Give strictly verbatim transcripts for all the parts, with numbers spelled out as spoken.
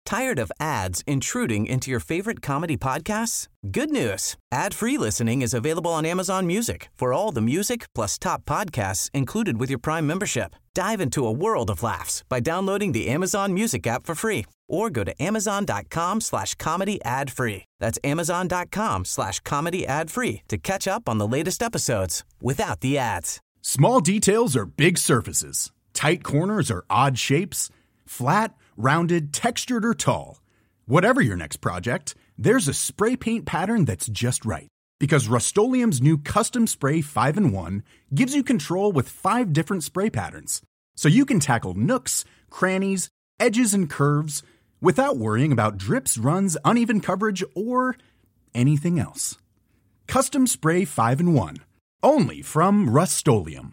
Tired of ads intruding into your favorite comedy podcasts? Good news. Ad-free listening is available on Amazon Music for all the music plus top podcasts included with your Prime membership. Dive into a world of laughs by downloading the Amazon Music app for free or go to amazon.com slash comedy ad free. That's amazon.com slash comedy ad free to catch up on the latest episodes without the ads. Small details are big surfaces. Tight corners are odd shapes. Flat, rounded, textured, or tall. Whatever your next project, there's a spray paint pattern that's just right. Because Rust-Oleum's new Custom Spray five in one gives you control with five different spray patterns. So you can tackle nooks, crannies, edges, and curves without worrying about drips, runs, uneven coverage, or anything else. Custom Spray five in one. Only from Rust-Oleum.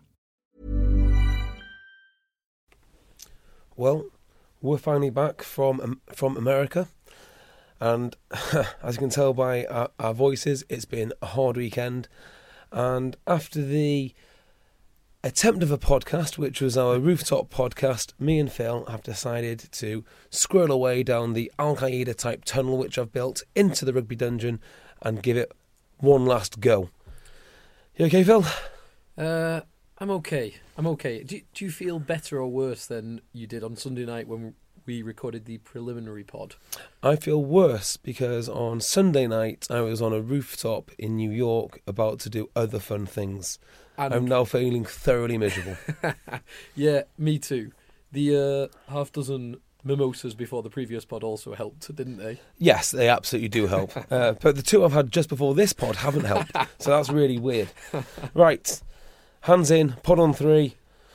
Well, we're finally back from um, from America, and as you can tell by our, our voices, it's been a hard weekend. And after the attempt of a podcast, which was our rooftop podcast, me and Phil have decided to squirrel away down the Al-Qaeda type tunnel which I've built into the rugby dungeon and give it one last go. You okay, Phil? Uh, I'm okay. I'm okay. Do, do you feel better or worse than you did on Sunday night when we recorded the preliminary pod? I feel worse because on Sunday night I was on a rooftop in New York about to do other fun things. And I'm now feeling thoroughly miserable. Yeah, me too. The uh, half dozen mimosas before the previous pod also helped, didn't they? Yes, they absolutely do help. uh, but the two I've had just before this pod haven't helped. So that's really weird. Right. Hands in, pod on three.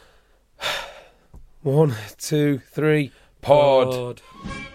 One, two, three, pod. pod.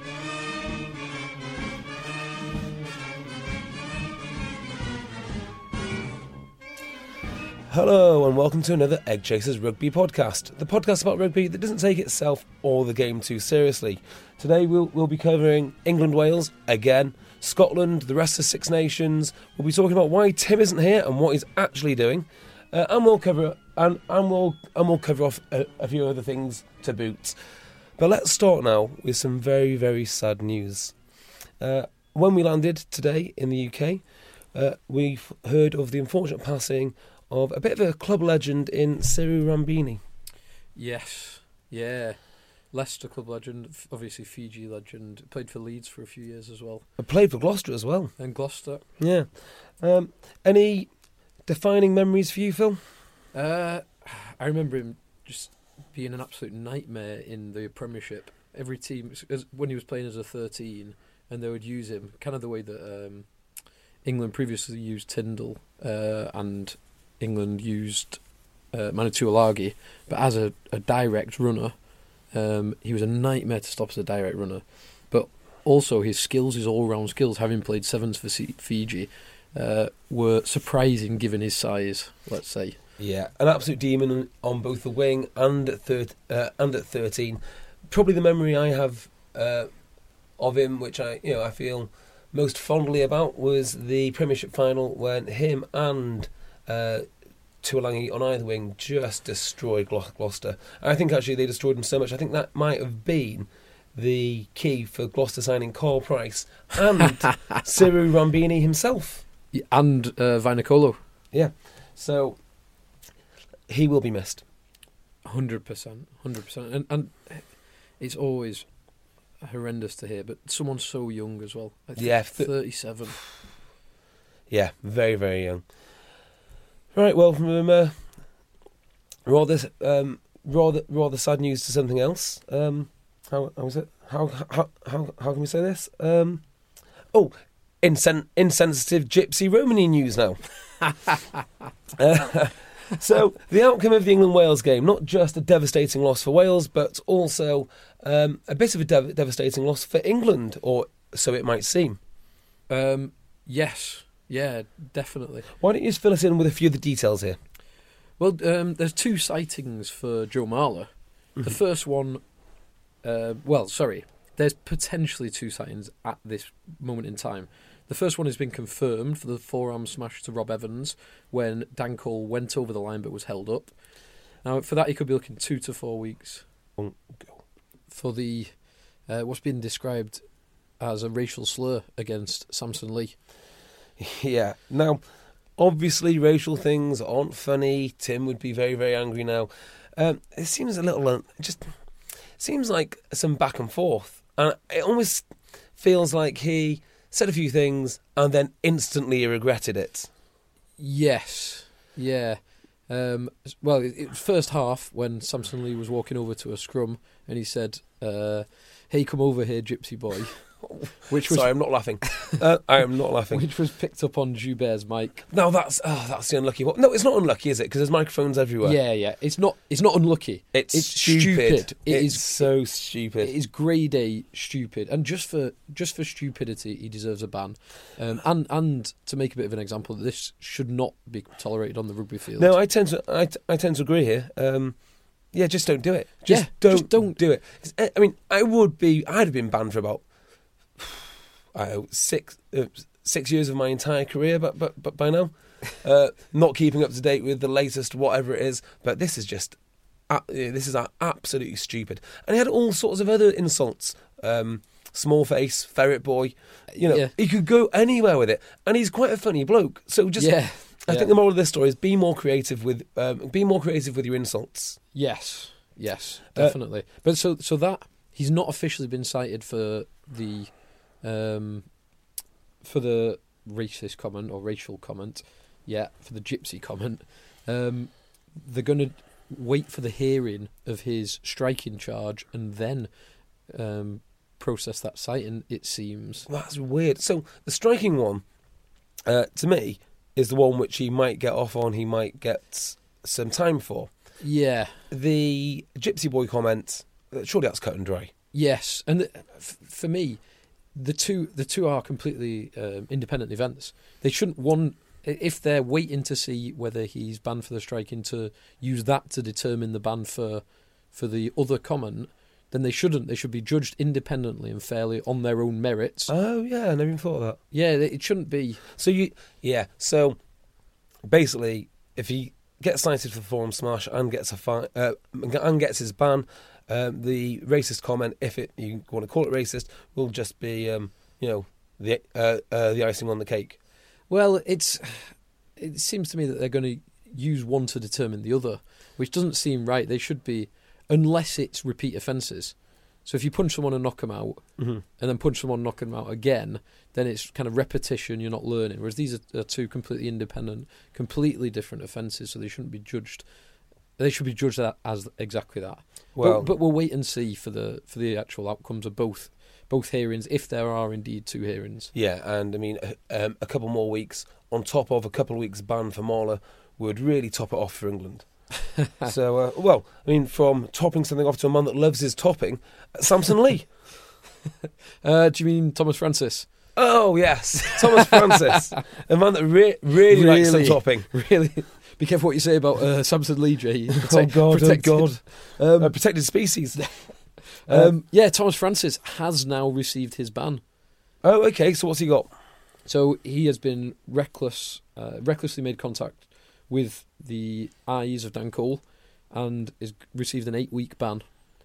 Hello and welcome to another Egg Chasers Rugby podcast, the podcast about rugby that doesn't take itself or the game too seriously. Today we'll, we'll be covering England-Wales again, Scotland, the rest of Six Nations. We'll be talking about why Tim isn't here and what he's actually doing. Uh, and we'll cover and, and we'll and we'll cover off a, a few other things to boot. But let's start now with some very very sad news. Uh, when we landed today in the U K, uh, we've heard of the unfortunate passing of a bit of a club legend in Seru Rambini. Yes, yeah, Leicester club legend, obviously Fiji legend. Played for Leeds for a few years as well. I played for Gloucester as well. And Gloucester, yeah. Um, any defining memories for you, Phil? Uh, I remember him just being an absolute nightmare in the Premiership. Every team, as, when he was playing as a thirteen, and they would use him, kind of the way that um, England previously used Tyndall, uh, and England used uh, Manatu Alagi, but as a, a direct runner, um, he was a nightmare to stop as a direct runner. But also his skills, his all-round skills, having played sevens for C- Fiji, Uh, were surprising given his size, let's say. Yeah, an absolute demon on both the wing and at, thir- uh, and at thirteen. Probably the memory I have uh, of him, which I you know I feel most fondly about, was the Premiership final when him and uh, Tuolangi on either wing just destroyed Glo- Gloucester. I think actually they destroyed him so much, I think that might have been the key for Gloucester signing Carl Price and Seru Rambini himself. And uh, Vainicolo. Yeah, so he will be missed. one hundred percent, one hundred percent. And, and it's always horrendous to hear, but someone so young as well. I think yeah, th- thirty-seven. Yeah, very, very young. Right, well, from uh, rather, um, rather, rather sad news to something else. Um, how, how was it? How, how, how, how can we say this? Um, oh. Insen- insensitive Gypsy Romany news now. uh, so, the outcome of the England-Wales game, not just a devastating loss for Wales, but also um, a bit of a dev- devastating loss for England, or so it might seem. Um, yes, yeah, definitely. Why don't you just fill us in with a few of the details here? Well, um, there's two sightings for Joe Marler. Mm-hmm. The first one, uh, well, sorry, there's potentially two sightings at this moment in time. The first one has been confirmed for the forearm smash to Rob Evans when Dan Cole went over the line but was held up. Now, for that, he could be looking two to four weeks. For the uh, what's been described as a racial slur against Samson Lee. Yeah. Now, obviously, racial things aren't funny. Tim would be very, very angry now. Um, it seems a little, uh, just seems like some back and forth, and it almost feels like he said a few things and then instantly regretted it. Yes. Yeah. Um, well, it, it was first half when Samson Lee was walking over to a scrum and he said, uh, "Hey, come over here, gypsy boy." Which was, Sorry, I'm not laughing. Uh, I am not laughing. Which was picked up on Joubert's mic. No, that's oh, that's the unlucky one. No, it's not unlucky, is it? Because there's microphones everywhere. Yeah, yeah. It's not. It's not unlucky. It's, it's stupid. stupid. It it's is so stupid. It is grade A stupid, and just for just for stupidity, he deserves a ban. Um, and and to make a bit of an example, this should not be tolerated on the rugby field. No, I tend to I, I tend to agree here. Um, yeah, just don't do it. Just Yeah, don't just don't. do it. 'Cause, I mean, I would be. I'd have been banned for about I don't know, six uh, six years of my entire career, but but but by now, uh, not keeping up to date with the latest whatever it is. But this is just uh, this is uh, absolutely stupid. And he had all sorts of other insults. Um, small face, ferret boy. You know, Yeah. he could go anywhere with it, and he's quite a funny bloke. So just, Yeah, I yeah. think the moral of this story is be more creative with um, be more creative with your insults. Yes, yes, Uh, definitely. but so so that he's not officially been cited for the um, for the racist comment or racial comment yet, for the gypsy comment. Um, they're going to wait for the hearing of his striking charge and then um, process that citing, it seems. That's weird. So the striking one, uh, to me, is the one which he might get off on. He might get some time for. Yeah. The gypsy boy comment, uh, surely that's cut and dry. Yes, and the, f- for me, the two the two are completely um, independent events. They shouldn't one if they're waiting to see whether he's banned for the striking to use that to determine the ban for for the other comment. Then they shouldn't. They should be judged independently and fairly on their own merits. Oh yeah, I never even thought of that. Yeah, it shouldn't be. So you, yeah. So basically, if he gets cited for the forum smash and gets a fine, uh, and gets his ban, um, the racist comment, if it you want to call it racist, will just be, um, you know, the uh, uh, the icing on the cake. Well, it's it seems to me that they're going to use one to determine the other, which doesn't seem right. They should be, unless it's repeat offences. So if you punch someone and knock them out, Mm-hmm. and then punch someone and knock them out again, then it's kind of repetition, you're not learning. Whereas these are, are two completely independent, completely different offences, so they shouldn't be judged. They should be judged as exactly that. Well, but, but we'll wait and see for the for the actual outcomes of both both hearings, if there are indeed two hearings. yeah, and I mean, um, a couple more weeks on top of a couple of weeks ban for Marler would really top it off for England. So, uh, well, I mean, from topping something off to a man that loves his topping, Samson Lee. Uh, do you mean Thomas Francis? Oh, yes, Thomas Francis, a man that re- really, likes some Really? topping. Really? Be careful what you say about uh, Samson Lee, Jay. Oh, God, Protected. oh, God. Um, A protected species. um, yeah, Thomas Francis has now received his ban. Oh, okay, so what's he got? So he has been reckless, uh, recklessly made contact with the eyes of Dan Cole and has received an eight-week ban.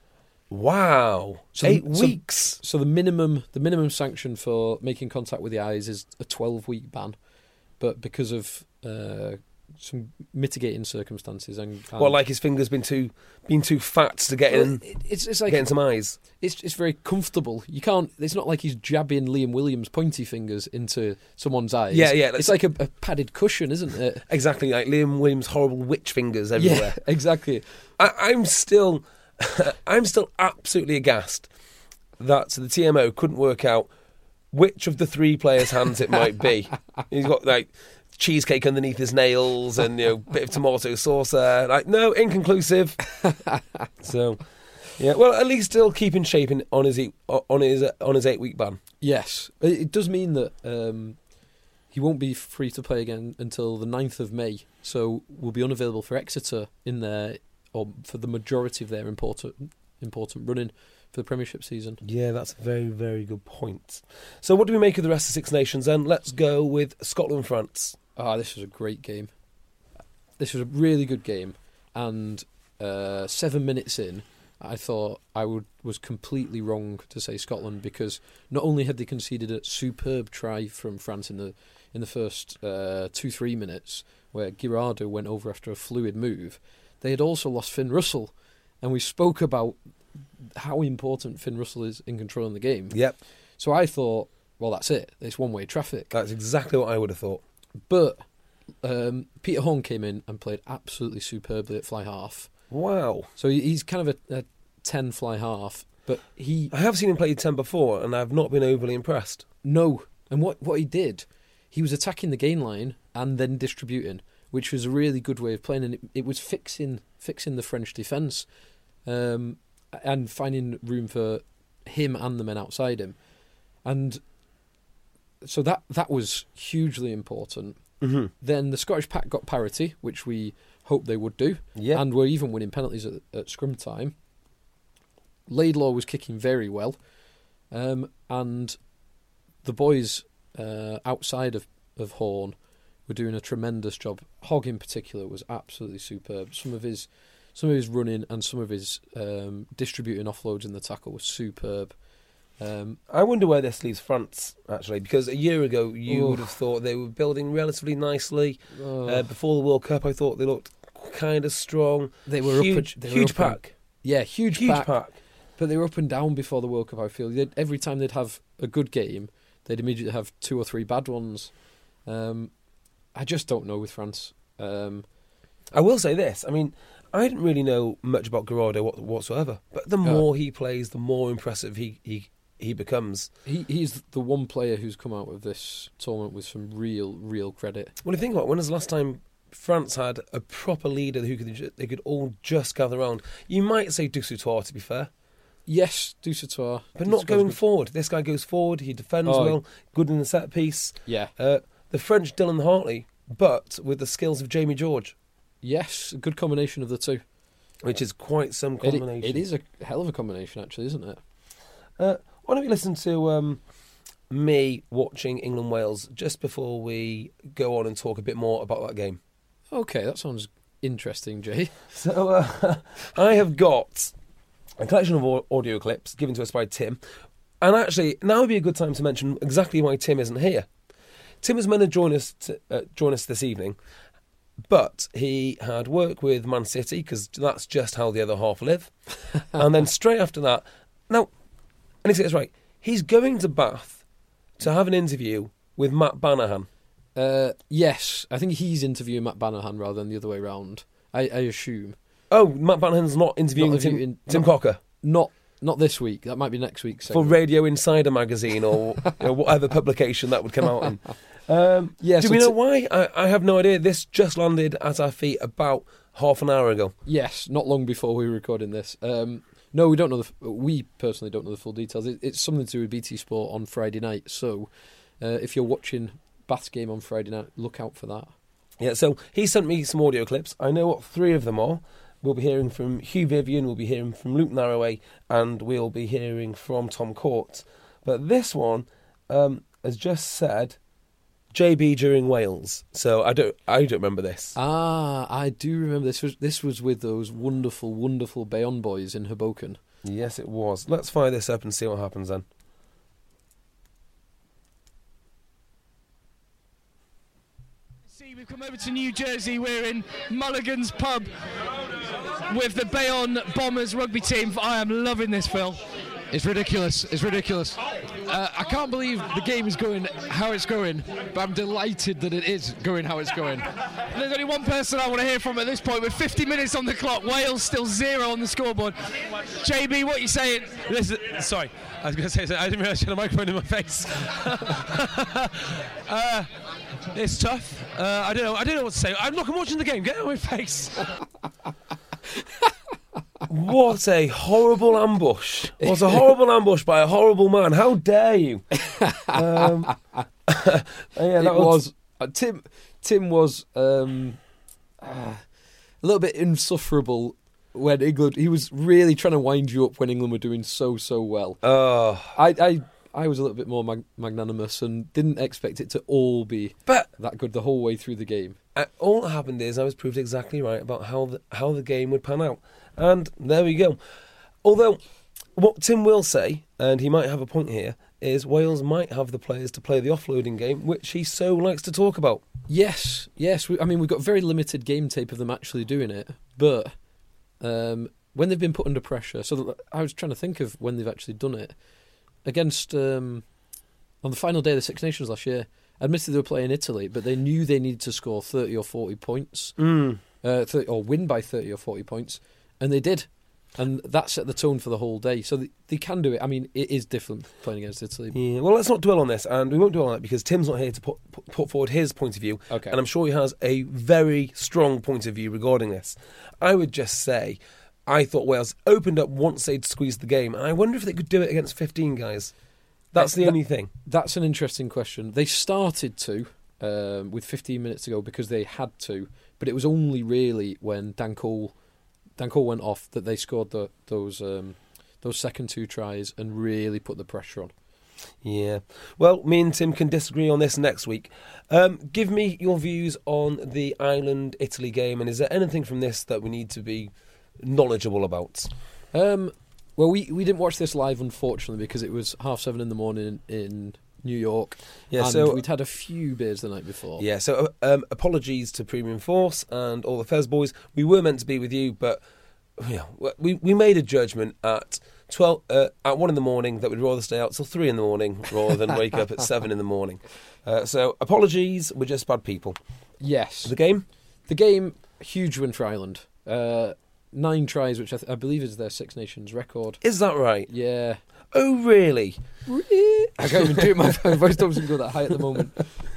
Wow, So- eight so- weeks. So the minimum, the minimum sanction for making contact with the eyes is a twelve-week ban, but because of uh, some mitigating circumstances and, and Well, like his fingers been too been too fat to get Well, in, it- it's it's like get in some eyes. it's it's very comfortable. You can't. It's not like he's jabbing Liam Williams' pointy fingers into someone's eyes. Yeah, yeah, It's like a, a padded cushion, isn't it? Exactly, like Liam Williams' horrible witch fingers everywhere. Yeah, exactly. I, I'm still, I'm still absolutely aghast that the T M O couldn't work out which of the three players' hands it might be. He's got like cheesecake underneath his nails and you know bit of tomato sauce there. Like no, inconclusive. So, yeah, well, at least still keeping shape in, on his eight- on his on his eight week ban. Yes, it, it does mean that um, he won't be free to play again until the ninth of May. So will be unavailable for Exeter in their or for the majority of their important important running for the Premiership season. Yeah, that's a very, very good point. So what do we make of the rest of Six Nations then? Let's go with Scotland-France. Ah, this was a great game. This was a really good game, and uh, seven minutes in, I thought I would was completely wrong to say Scotland, because not only had they conceded a superb try from France in the in the first uh, two three minutes, where Girardeau went over after a fluid move, they had also lost Finn Russell, and we spoke about how important Finn Russell is in controlling the game. Yep. So I thought, well, that's it. It's one-way traffic. That's exactly what I would have thought. But um, Peter Horn came in and played absolutely superbly at fly half. Wow. So he- he's kind of a, a ten fly half, but he I have seen him play ten before, and I've not been overly impressed. no. And what what he did, he was attacking the gain line and then distributing, which was a really good way of playing, and it, it was fixing fixing the French defence, um, and finding room for him and the men outside him, and so that that was hugely important. Mm-hmm. Then the Scottish pack got parity, which we hoped they would do, Yeah. and were even winning penalties at, at scrum time. Laidlaw was kicking very well, um, and the boys uh, outside of, of Horn were doing a tremendous job. Hogg in particular was absolutely superb. Some of his some of his running and some of his um, distributing offloads in the tackle was superb. Um, I wonder where this leaves France, actually, because a year ago you Oh. would have thought they were building relatively nicely. oh, Uh, before the World Cup, I thought they looked kind of strong. they were huge, up, they were huge up and- pack, yeah, huge, huge pack, pack. but they were up and down before the World Cup. I feel They'd, every time they'd have a good game, they'd immediately have two or three bad ones. Um, I just don't know with France. Um, I will say this. I mean, I didn't really know much about Girardeau what- whatsoever, but the more he plays, the more impressive he he, he becomes. he he's the one player who's come out of this tournament with some real, real credit. When you think about it, when was the last time France had a proper leader who could ju- they could all just gather around? You might say Dusautoir, to be fair, Yes, Dusautoir, but not Dusautoir's going good. forward. This guy goes forward. He defends Oh. well, good in the set piece. Yeah, Uh, the French Dylan Hartley, but with the skills of Jamie George, yes, a good combination of the two. which is quite some It, combination. it is a hell of a combination, actually, isn't it? Uh, why don't we listen to um, me watching England Wales just before we go on and talk a bit more about that game? Okay, that sounds interesting, Jay. So uh, I have got a collection of au- audio clips given to us by Tim, and actually now would be a good time to mention exactly why Tim isn't here. Tim was meant to join us to, uh, join us this evening, but he had work with Man City because that's just how the other half live. And then straight after that, now, and he says right, he's going to Bath to have an interview with Matt Banahan. Uh, yes, I think he's interviewing Matt Banahan rather than the other way round. I, I assume. Oh, Matt Banahan's not interviewing Not Tim, interviewing- Tim not- Cocker Not not this week. That might be next week. for Radio Insider magazine or you know, whatever publication that would come out in. Um, Yeah, do so we know Ti- why? I, I have no idea. This just landed at our feet about half an hour ago. Yes, not long before we were recording this. Um, no, we don't know. The, f- we personally don't know the full details. It, it's something to do with B T Sport on Friday night. So, uh, if you're watching Bath's game on Friday night, look out for that. Yeah, so he sent me some audio clips. I know what three of them are. We'll be hearing from Hugh Vivian, we'll be hearing from Luke Narroway, and we'll be hearing from Tom Court. But this one um, has just said J B during Wales. So I don't, I don't remember this. Ah, I do remember this was this was with those wonderful, wonderful Bayonne boys in Hoboken. Yes, it was. Let's fire this up and see what happens then. See, we've come over to New Jersey. We're in Mulligan's pub with the Bayonne Bombers rugby team. I am loving this, Phil. It's ridiculous. It's ridiculous. Uh, I can't believe the game is going how it's going, but I'm delighted that it is going how it's going. There's only one person I want to hear from at this point. With fifty minutes on the clock, Wales still zero on the scoreboard. J B, what are you saying? Listen, sorry, I was going to say, I didn't realise you had a microphone in my face. uh, it's tough. Uh, I don't know. I don't know what to say. I'm not watching the game. Get out of my face. What a horrible ambush. What a horrible ambush by a horrible man. How dare you? Um, yeah, it that was uh, Tim. Tim was um, uh, a little bit insufferable when England. He was really trying to wind you up when England were doing so so well. Oh, I I, I was a little bit more mag- magnanimous and didn't expect it to all be but that good the whole way through the game. uh, all that happened is I was proved exactly right about how the, how the game would pan out. And there we go. Although, what Tim will say, and he might have a point here, is Wales might have the players to play the offloading game, which he so likes to talk about. Yes, yes. We, I mean, we've got very limited game tape of them actually doing it, but um, when they've been put under pressure, so th- I was trying to think of when they've actually done it. Against, um, on the final day of the Six Nations last year, admittedly they were playing Italy, but they knew they needed to score thirty or forty points, Mm. uh, thirty, or win by thirty or forty points, and they did. And that set the tone for the whole day. So they, they can do it. I mean, it is different playing against Italy. Yeah, well, let's not dwell on this, and we won't dwell on it because Tim's not here to put, put, put forward his point of view, Okay. and I'm sure he has a very strong point of view regarding this. I would just say, I thought Wales opened up once they'd squeezed the game, and I wonder if they could do it against fifteen guys. That's the That- only thing. That's an interesting question. They started to, um, with fifteen minutes to go because they had to, but it was only really when Dan Cole, Dan Cole went off that they scored the, those um, those second two tries and really put the pressure on. Yeah. Well, me and Tim can disagree on this next week. Um, give me your views on the Ireland-Italy game, and is there anything from this that we need to be knowledgeable about? Um, well, we, we didn't watch this live, unfortunately, because it was half seven in the morning in, in New York. Yeah, and so we'd had a few beers the night before. Yeah, so um, apologies to Premium Force and all the Fez boys. We were meant to be with you, but yeah, we we made a judgment at twelve uh, at one in the morning that we'd rather stay out till three in the morning rather than wake up at seven in the morning. Uh, so apologies, we're just bad people. Yes. The game, The game, huge win for Ireland. Uh, nine tries, which I, th- I believe is their Six Nations record. is that right? Yeah. Oh, really? I can't even do it. My my voice doesn't go that high at the moment.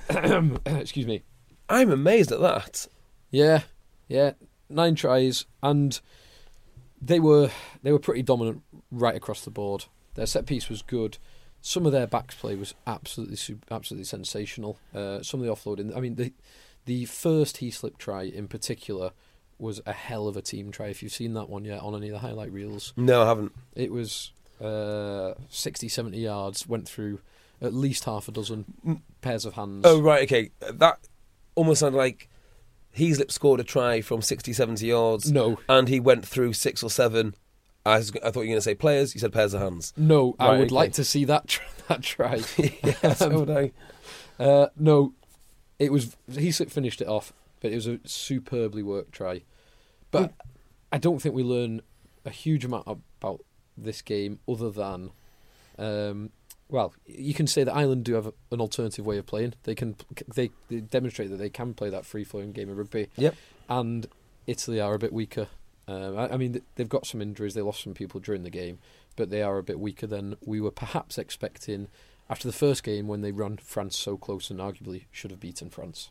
Excuse me. I'm amazed at that. Yeah, yeah. Nine tries, and they were they were pretty dominant right across the board. Their set piece was good. Some of their backs play was absolutely super, absolutely sensational. Uh, some of the offloading. I mean, the the first Heaslip try in particular was a hell of a team try. If you've seen that one yet on any of the highlight reels, No, I haven't. it was uh, sixty, seventy yards. Went through at least half a dozen pairs of hands. Oh, right, okay. That almost sounded like Heaslip scored a try from sixty, seventy yards. No. And he went through six or seven. I, was, I thought you were going to say players. You said pairs of hands. No, I Right, would okay. like to see that tr- that try. Yeah, so would I. Uh, no, it was he finished it off, but it was a superbly worked try. But I don't think we learn a huge amount about this game other than, um, well, you can say that Ireland do have a, an alternative way of playing. They can they, they demonstrate that they can play that free flowing game of rugby. Yep. And Italy are a bit weaker. Um, I, I mean, they've got some injuries. They lost some people during the game, but they are a bit weaker than we were perhaps expecting after the first game when they run France so close and arguably should have beaten France.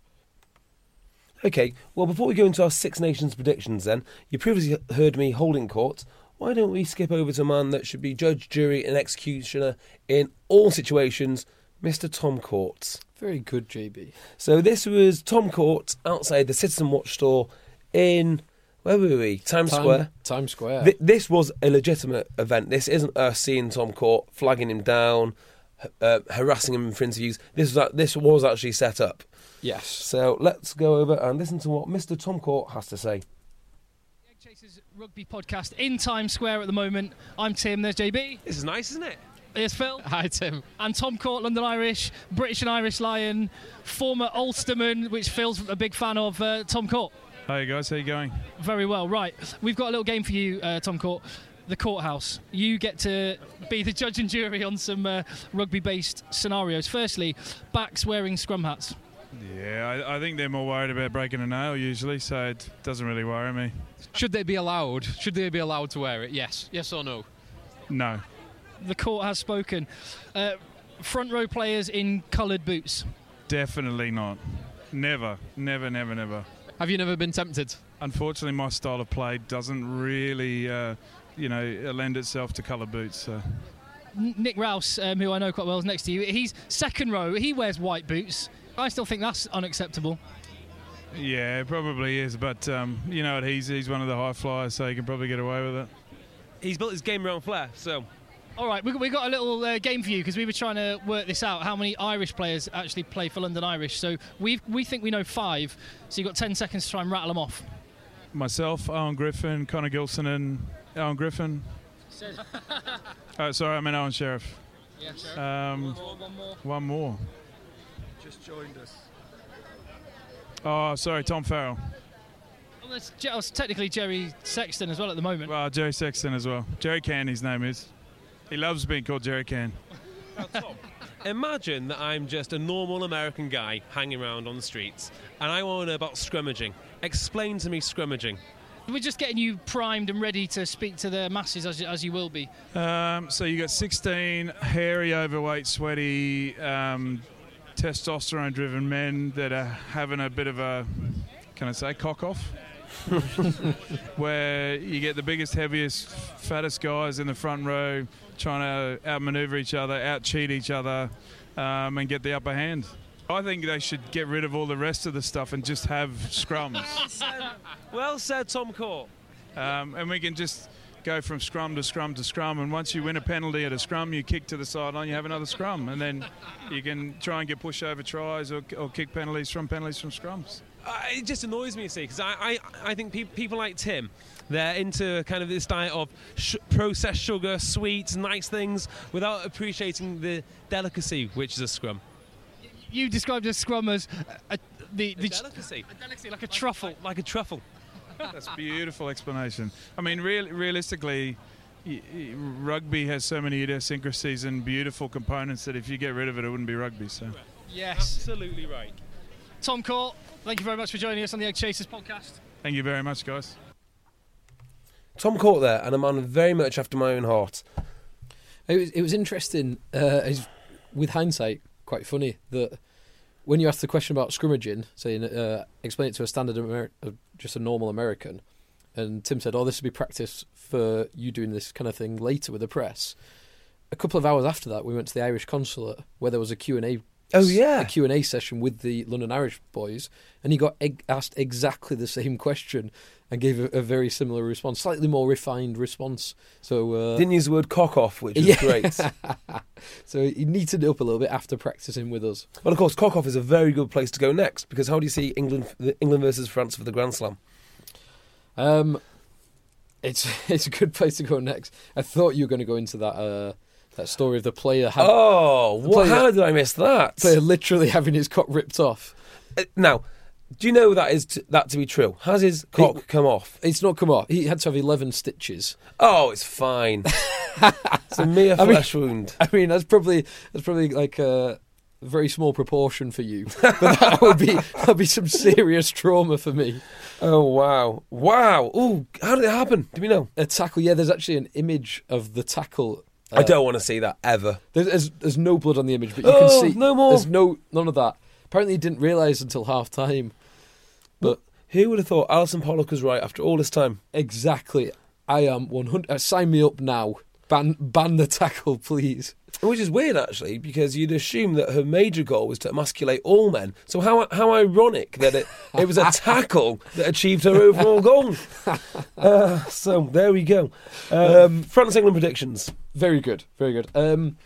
Okay, well, before we go into our Six Nations predictions then, you previously heard me holding court. Why don't we skip over to a man that should be judge, jury and executioner in all situations, Mister Tom Court. Very good, J B. So this was Tom Court outside the Citizen Watch store in, where were we? Times Time- Square. Times Square. Th- this was a legitimate event. This isn't us seeing Tom Court, flagging him down, h- uh, harassing him for interviews. This was, this was actually set up. Yes. So let's go over and listen to what Mister Tom Court has to say. Egg Chasers Rugby Podcast in Times Square at the moment. I'm Tim, there's J B. This is nice, isn't it? There's Phil. Hi, Tim. And Tom Court, London Irish, British and Irish Lion, former Ulsterman, which Phil's a big fan of, uh, Tom Court. Hi guys, how you going? Very well, right. We've got a little game for you, uh, Tom Court. The Courthouse. You get to be the judge and jury on some uh, rugby-based scenarios. Firstly, backs wearing scrum hats. Yeah, I, I think they're more worried about breaking a nail usually, so it doesn't really worry me. Should they be allowed? Should they be allowed to wear it? Yes. Yes or no? No. The court has spoken. Uh, front row players in coloured boots. Definitely not. Never, never, never, never. Have you never been tempted? Unfortunately, my style of play doesn't really, uh, you know, lend itself to coloured boots. So. N- Nick Rouse, um, who I know quite well, is next to you. He's second row. He wears white boots. I still think that's unacceptable. Yeah, it probably is, but um, you know what? He's he's one of the high flyers, so he can probably get away with it. He's built his game around flair, so. All right, we we got a little uh, game for you because we were trying to work this out. How many Irish players actually play for London Irish? So we we think we know five. So you've got ten seconds to try and rattle them off. Myself, Owen Griffin, Connor Gilson, and Owen Griffin. Oh, sorry, I meant Owen Sheriff. Yeah, Sheriff. Um, one more, one more. One more. Just joined us. Oh, sorry, Tom Farrell. Well, there's, Je- oh, it's technically Jerry Sexton as well at the moment. Well, Jerry Sexton as well. Jerry Can, his name is. He loves being called Jerry Can. Now, Tom, imagine that I'm just a normal American guy hanging around on the streets, and I want to know about scrummaging. Explain to me scrummaging. We're just getting you primed and ready to speak to the masses as, as you will be. Um, so you got sixteen hairy, overweight, sweaty, um, testosterone-driven men that are having a bit of a, can I say, cock-off? Where you get the biggest, heaviest, fattest guys in the front row trying to outmaneuver each other, out-cheat each other, um, and get the upper hand. I think they should get rid of all the rest of the stuff and just have scrums. Well said, well said Tom Court. Um, and we can just go from scrum to scrum to scrum, and once you win a penalty at a scrum, you kick to the sideline, you have another scrum, and then you can try and get pushover tries or, or kick penalties from penalties from scrums. Uh, it just annoys me, you see, because I, I, I think pe- people like Tim, they're into kind of this diet of sh- processed sugar, sweets, nice things, without appreciating the delicacy, which is a scrum. You described a scrum as a, a, the, the A delicacy. A delicacy, like a truffle. Like, like a truffle. That's a beautiful explanation. I mean, real, realistically, y- y- rugby has so many idiosyncrasies and beautiful components that if you get rid of it, it wouldn't be rugby. So, Yes. Absolutely right. Tom Court, thank you very much for joining us on the Egg Chasers podcast. thank you very much, guys. Tom Court there, and a man very much after my own heart. It was, it was interesting, uh, it's, with hindsight, quite funny, that when you asked the question about scrummaging, saying, uh, explain it to a standard, Amer- uh, just a normal American, and Tim said, oh, this would be practice for you doing this kind of thing later with the press. A couple of hours after that, we went to the Irish consulate, where there was a Q and A Oh, yeah. a Q and A session with the London Irish boys, and he got eg- asked exactly the same question and gave a, a very similar response, slightly more refined response. So uh, Didn't use the word cock off, which is yeah. great. So he neatened it up a little bit after practicing with us. Well, of course, cock off is a very good place to go next, because how do you see England the England versus France for the Grand Slam? Um, it's it's a good place to go next. I thought you were going to go into that uh, that story of the player had, Oh, the what, player- how did I miss that? player literally having his cock ripped off. Uh, now, do you know that is t- that to be true? Has his cock It- come off? It's not come off. He had to have eleven stitches. Oh, it's fine. It's a mere I mean- flesh wound. I mean, that's probably that's probably like a very small proportion for you, but that would be that'd be some serious trauma for me. Oh, wow. Wow. Ooh, how did it happen? Do we know? A tackle, yeah. There's actually an image of the tackle. I don't want to see that ever. There's, there's there's no blood on the image, but you Oh, can see no more. There's no none of that. Apparently, he didn't realise until half time. But Who would have thought Alison Pollock was right after all this time? exactly, I am one hundred. Uh, sign me up now. Ban ban the tackle, please. Which is weird, actually, because you'd assume that her major goal was to emasculate all men. So how how ironic that it, it was a tackle that achieved her overall goal. Uh, so there we go. Um, France-England predictions. Very good, very good. Um,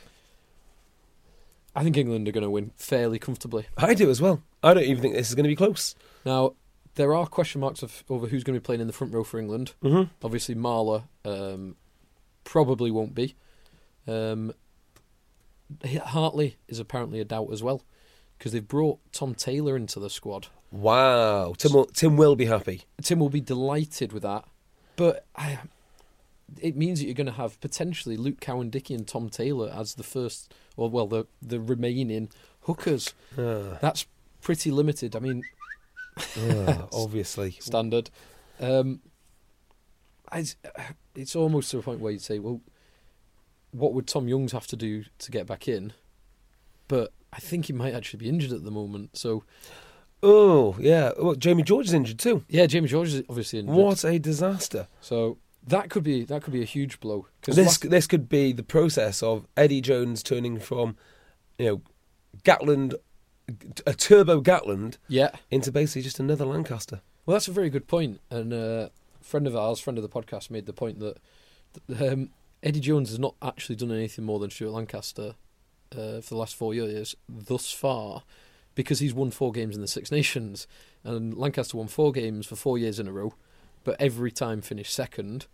I think England are going to win fairly comfortably. I do as well. I don't even think this is going to be close. Now, there are question marks of, over who's going to be playing in the front row for England. Mm-hmm. Obviously, Marler um, probably won't be. Um, Hartley is apparently a doubt as well, because they've brought Tom Taylor into the squad. Wow. Tim will, Tim will be happy. Tim will be delighted with that, but I, it means that you're going to have potentially Luke Cowan-Dickie and Tom Taylor as the first, or well, the the remaining hookers. Uh, That's pretty limited. I mean, uh, obviously. standard. Um, it's, it's almost to a point where you'd say, well, what would Tom Youngs have to do to get back in? But I think he might actually be injured at the moment. So, Oh, yeah. Well, Jamie George is injured too. yeah, Jamie George is obviously injured. What a disaster. So that could be that could be a huge blow. 'Cause This last- this could be the process of Eddie Jones turning from, you know, Gatland, a turbo Gatland, yeah. into basically just another Lancaster. Well, that's a very good point. And uh, a friend of ours, friend of the podcast, made the point that um, Eddie Jones has not actually done anything more than Stuart Lancaster uh, for the last four years thus far, because he's won four games in the Six Nations, and Lancaster won four games for four years in a row, but every time finished second.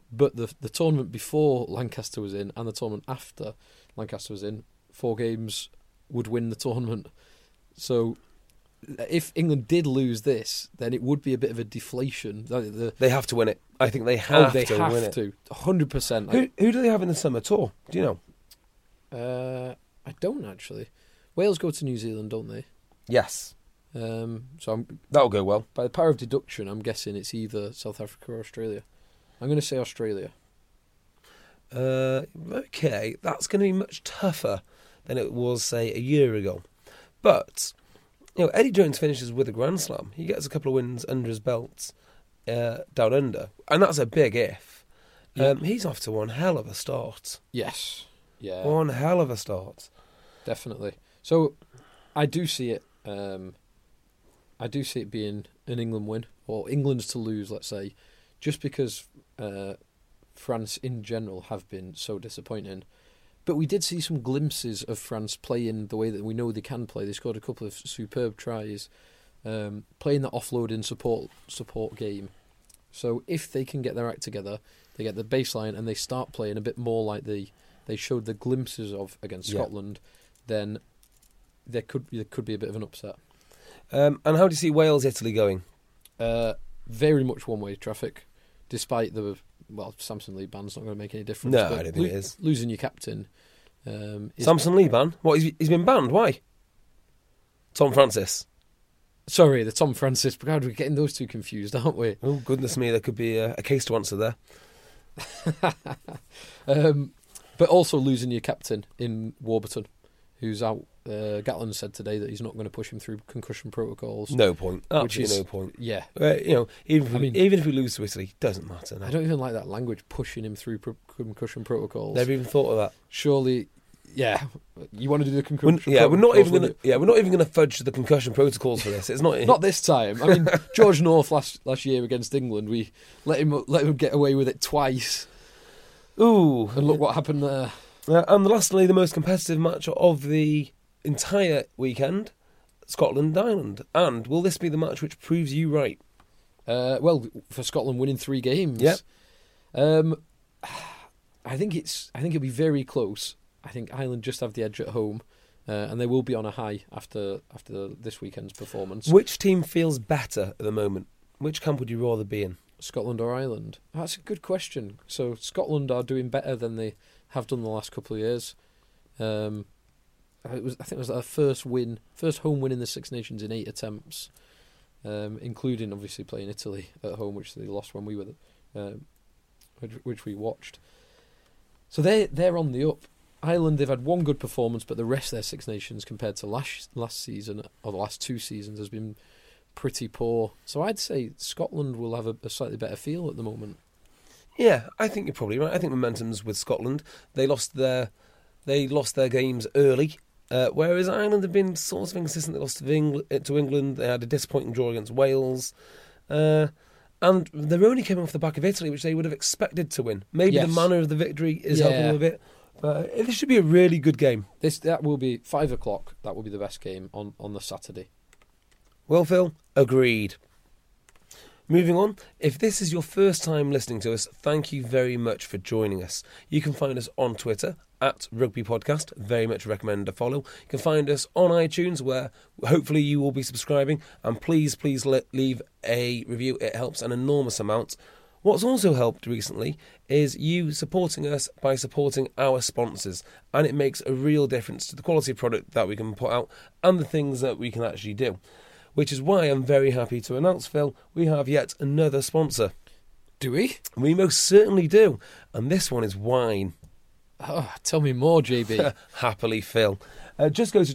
but the the tournament before Lancaster was in and the tournament after Lancaster was in, four games would win the tournament. So if England did lose this, then it would be a bit of a deflation. The, the, They have to win it. I think they have oh, they to have win it. to, one hundred percent. Who, who do they have in the summer tour? Do you know? Uh, I don't actually. Wales go to New Zealand, don't they? Yes. Um, so I'm, That'll go well. by the power of deduction, I'm guessing it's either South Africa or Australia. I'm going to say Australia. Uh, okay, that's going to be much tougher than it was, say, a year ago. But, you know, Eddie Jones finishes with a Grand Slam. He gets a couple of wins under his belt uh, down under. And that's a big if. Yeah. Um, he's off to one hell of a start. Yes. Yeah. One hell of a start. Definitely. So, I do see it. Um, I do see it being an England win, or England's to lose, let's say, just because uh, France in general have been so disappointing. But we did see some glimpses of France playing the way that we know they can play. They scored a couple of superb tries, um, playing that offloading support support game. So if they can get their act together, they get the baseline and they start playing a bit more like they they showed the glimpses of against Yeah. Scotland, then there could there could be a bit of an upset. Um, and how do you see Wales-Italy going? Uh, very much one-way traffic, despite the well, Samson Lee ban's not going to make any difference. No, but I don't think it is. Losing your captain. Um, is, Samson Lee ban? What, he's, he's been banned? Why? Tom Francis. Sorry, the Tom Francis. God, we're getting those two confused, aren't we? Oh, goodness me, there could be a, a case to answer there. um, but also losing your captain in Warburton, who's out. Uh, Gatland said today that he's not going to push him through concussion protocols. No point. Which Absolutely is- no point. Yeah. Uh, you know, even if, I we, mean- even if we lose to Italy, doesn't matter. No. I don't even like that language, pushing him through pro- concussion protocols. Never even thought of that. Surely, yeah, you want to do the We're, concussion yeah, we're not protocols, even going wouldn't to. Yeah, we're not even going to fudge the concussion protocols for this. It's not. you? Not this time. I mean, George North last last year against England, we let him let him get away with it twice, Ooh, and look what happened there. Uh, and lastly, the most competitive match of the entire weekend: Scotland Ireland. And will this be the match which proves you right? Uh, well, for Scotland winning three games, Yep. Um, I think it's. I think it'll be very close. I think Ireland just have the edge at home, uh, and they will be on a high after after this weekend's performance. Which team feels better at the moment? Which camp would you rather be in? Scotland or Ireland? That's a good question. So Scotland are doing better than they have done the last couple of years. Um, it was, I think it was their first win, first home win in the Six Nations in eight attempts, um, including obviously playing Italy at home, which they lost when we were, um, which, which we watched. So they they're on the up. Ireland, they've had one good performance, but the rest of their Six Nations compared to last last season or the last two seasons has been pretty poor. So I'd say Scotland will have a, a slightly better feel at the moment. Yeah, I think you're probably right. I think momentum's with Scotland. They lost their they lost their games early, uh, whereas Ireland have been sort of inconsistent. They lost to England, to England. They had a disappointing draw against Wales, uh, and they're only coming off the back of Italy, which they would have expected to win. Maybe Yes. the manner of the victory is Yeah. helping them a bit, but this should be a really good game. This that will be five o'clock. That will be the best game on, on the Saturday. Well, Phil, agreed. Moving on, if this is your first time listening to us, thank you very much for joining us. You can find us on Twitter at Rugby Podcast. Very much recommend a follow. You can find us on iTunes, where hopefully you will be subscribing. And please, please let, leave a review. It helps an enormous amount. What's also helped recently is you supporting us by supporting our sponsors. And it makes a real difference to the quality of product that we can put out and the things that we can actually do. Which is why I'm very happy to announce, Phil, we have yet another sponsor. Do we? We most certainly do. And this one is wine. Oh, tell me more, J B. Happily, Phil. Uh, just go to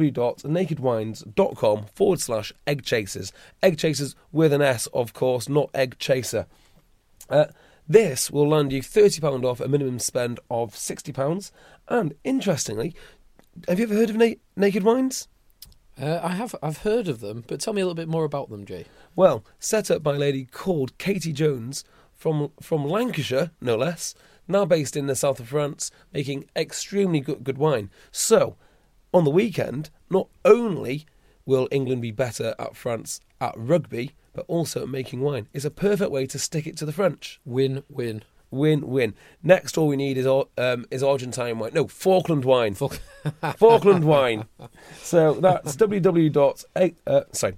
www.nakedwines.com forward slash egg chasers. Egg chasers with an S, of course, not egg chaser. Uh, this will land you thirty pounds off a minimum spend of sixty pounds. And interestingly, have you ever heard of Na- Naked Wines? Uh, I have. I've heard of them, but tell me a little bit more about them, Jay. Well, set up by a lady called Katie Jones from from Lancashire, no less, now based in the south of France, making extremely good, good wine. So, on the weekend, not only will England be better at France at rugby, but also at making wine. It's a perfect way to stick it to the French. Win, win. Win, win. Next, all we need is um, is Argentine wine. No, Falkland wine. Falkland wine. So that's www. Uh, sorry,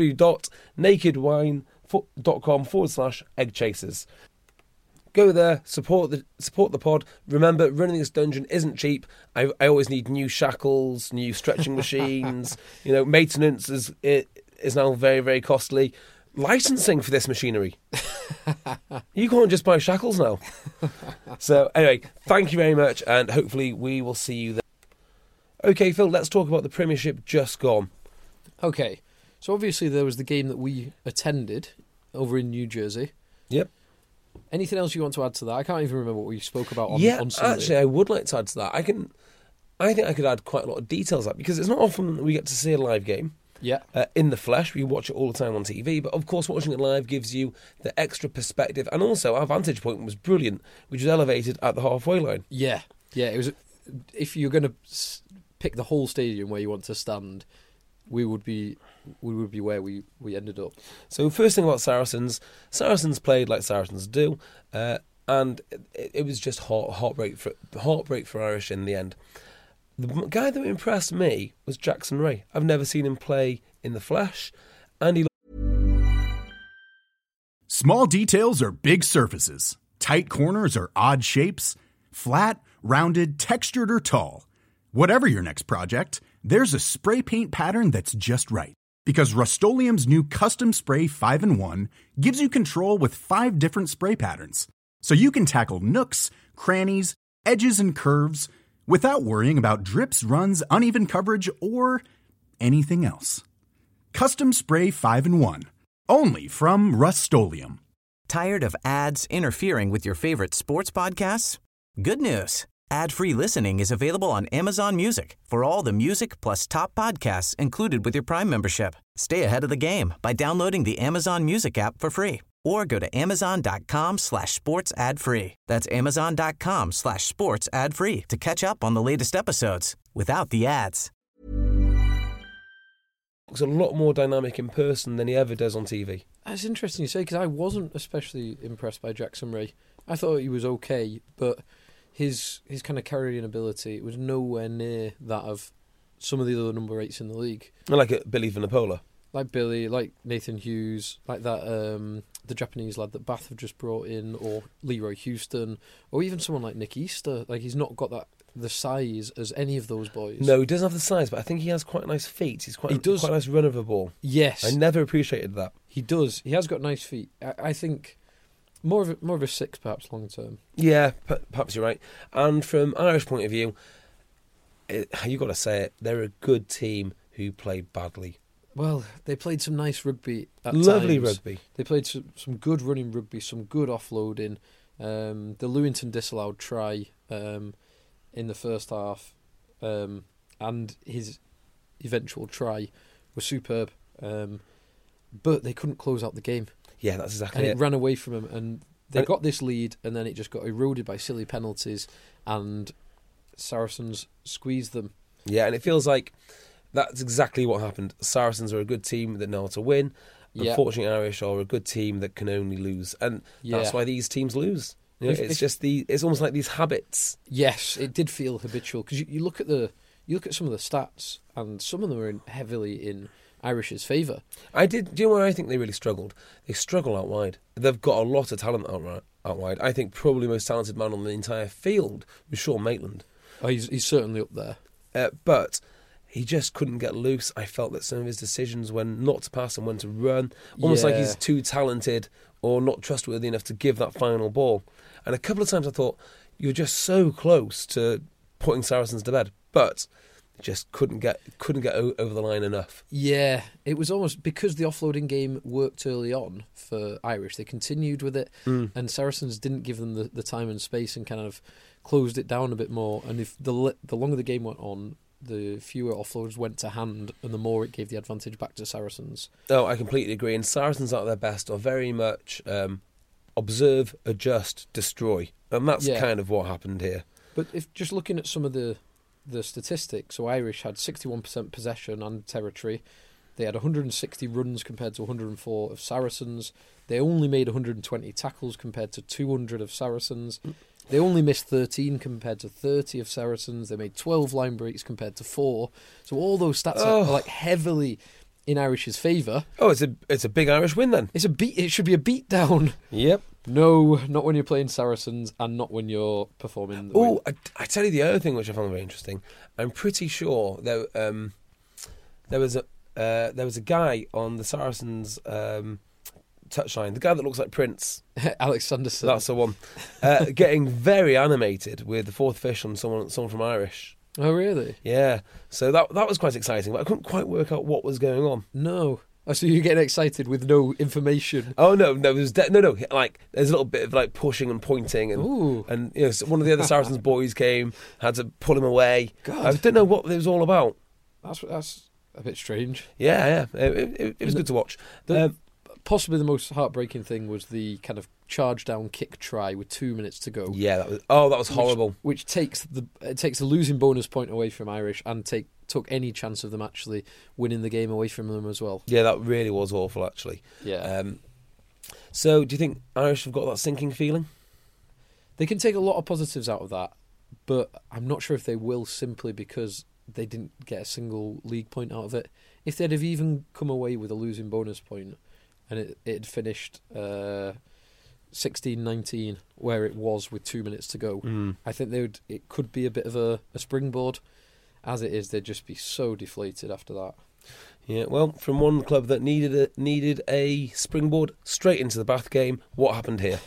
www.nakedwine.com forward slash egg chasers. Go there, support the support the pod. Remember, running this dungeon isn't cheap. I, I always need new shackles, new stretching machines. You know, maintenance is it is now very very costly. Licensing for this machinery. You can't just buy shackles now. So anyway, thank you very much, and hopefully we will see you there. Okay, Phil, let's talk about the Premiership just gone. Okay, so obviously there was the game that we attended over in New Jersey. Yep. Anything else you want to add to that? I can't even remember what we spoke about on, yeah, on Sunday. Actually, I would like to add to that. I can, I think I could add quite a lot of details to that, because it's not often that we get to see a live game. Yeah. Uh, in the flesh, we watch it all the time on T V, but of course watching it live gives you the extra perspective, and also our vantage point was brilliant, which was elevated at the halfway line. Yeah, yeah. It was. If you're going to pick the whole stadium where you want to stand, we would be we would be where we, we ended up. So first thing about Saracens, Saracens played like Saracens do, uh, and it, it was just heart, heartbreak for heartbreak for Irish in the end. The guy that impressed me was Jackson Ray. I've never seen him play in the flesh, and he. Small details are big surfaces. Tight corners are odd shapes. Flat, rounded, textured, or tall. Whatever your next project, there's a spray paint pattern that's just right. Because Rust-Oleum's new Custom Spray five in one gives you control with five different spray patterns. So you can tackle nooks, crannies, edges, and curves without worrying about drips, runs, uneven coverage, or anything else. Custom Spray five in one. Only from Rust-Oleum. Tired of ads interfering with your favorite sports podcasts? Good news. Ad-free listening is available on Amazon Music for all the music plus top podcasts included with your Prime membership. Stay ahead of the game by downloading the Amazon Music app for free or go to amazon.com slash sports ad free. That's amazon.com slash sports ad free to catch up on the latest episodes without the ads. Looks a lot more dynamic in person than he ever does on T V. That's interesting you say, because I wasn't especially impressed by Jackson Ray. I thought he was okay, but his his kind of carrying ability was nowhere near that of some of the other number eights in the league. I like it, Billy Vanapola. Like Billy, like Nathan Hughes, like that um, the Japanese lad that Bath have just brought in, or Leroy Houston, or even someone like Nick Easter. Like, he's not got that the size as any of those boys. No, he doesn't have the size, but I think he has quite nice feet. He's quite, he does. quite a nice runner of a ball. Yes. I never appreciated that. He does. He has got nice feet. I, I think more of a, more of a six, perhaps, long term. Yeah, perhaps you're right. And from Irish point of view, it, you got to say it, they're a good team who play badly. Well, they played some nice rugby at Lovely times. rugby. They played some, some good running rugby, some good offloading. Um, the Lewington disallowed try um, in the first half, um, and his eventual try was superb. Um, but they couldn't close out the game. Yeah, that's exactly and it. And it ran away from them, and they and got this lead, and then it just got eroded by silly penalties, and Saracens squeezed them. Yeah, and it feels like that's exactly what happened. Saracens are a good team that know how to win. Yeah. Unfortunately, Irish are a good team that can only lose, and yeah. that's why these teams lose. You know, If- it's if- just the. It's almost like these habits. Yes, it did feel habitual, because you, you look at the you look at some of the stats, and some of them are in, heavily in Irish's favour. I did. Do you know where I think they really struggled? They struggle out wide. They've got a lot of talent out, ri- out wide. I think probably the most talented man on the entire field was Sean Maitland. Oh, he's he's certainly up there. Uh, but he just couldn't get loose. I felt that some of his decisions, when not to pass and when to run, almost like Yeah. he's too talented or not trustworthy enough to give that final ball. And a couple of times I thought, you're just so close to putting Saracens to bed, but just couldn't get couldn't get o- over the line enough. Yeah, it was almost because the offloading game worked early on for Irish. They continued with it, Mm. and Saracens didn't give them the, the time and space and kind of closed it down a bit more. And if the le- the longer the game went on, the fewer offloads went to hand, and the more it gave the advantage back to Saracens. Oh, I completely agree. And Saracens at their best are very much um, observe, adjust, destroy, and that's Yeah. kind of what happened here. But if just looking at some of the the statistics, so Irish had sixty-one percent possession and territory, They had one hundred sixty runs compared to one hundred four of Saracens. They only made one hundred twenty tackles compared to two hundred of Saracens. They only missed thirteen compared to thirty of Saracens. They made twelve line breaks compared to four. So all those stats Oh. are, are like heavily in Irish's favour. Oh, it's a it's a big Irish win then. It's a beat. It should be a beat down. Yep. No, not when you're playing Saracens and not when you're performing. The Oh, I, I tell you the other thing which I found very interesting. I'm pretty sure there um, there was a uh, there was a guy on the Saracens um, touchline, the guy that looks like Prince. win. Alex Sanderson. That's the one. Uh, getting very animated with the fourth fish on someone someone from Irish. Oh, really? Yeah. So that that was quite exciting, but I couldn't quite work out what was going on. No. Oh, so you're getting excited with no information. Oh no, no, there was de- no, no. Like there's a little bit of like pushing and pointing, and Ooh. and you know so one of the other Saracens boys came, had to pull him away. God. I don't know what it was all about. That's that's a bit strange. Yeah, yeah, it, it, it was good to watch. The, Um, possibly the most heartbreaking thing was the kind of charge down kick try with two minutes to go. yeah, that was oh, that was horrible. Which, which takes the it takes the losing bonus point away from Irish and take took any chance of them actually winning the game away from them as well. Yeah, that really was awful, actually. Yeah. Um, so, do you think Irish have got that sinking feeling? They can take a lot of positives out of that, but I'm not sure if they will simply because they didn't get a single league point out of it. If they'd have even come away with a losing bonus point and it it had finished uh, sixteen nineteen where it was with two minutes to go, Mm. I think they would. It could be a bit of a, a springboard. As it is, they'd just be so deflated after that. Yeah, well, from one club that needed a, needed a springboard straight into the Bath game, what happened here?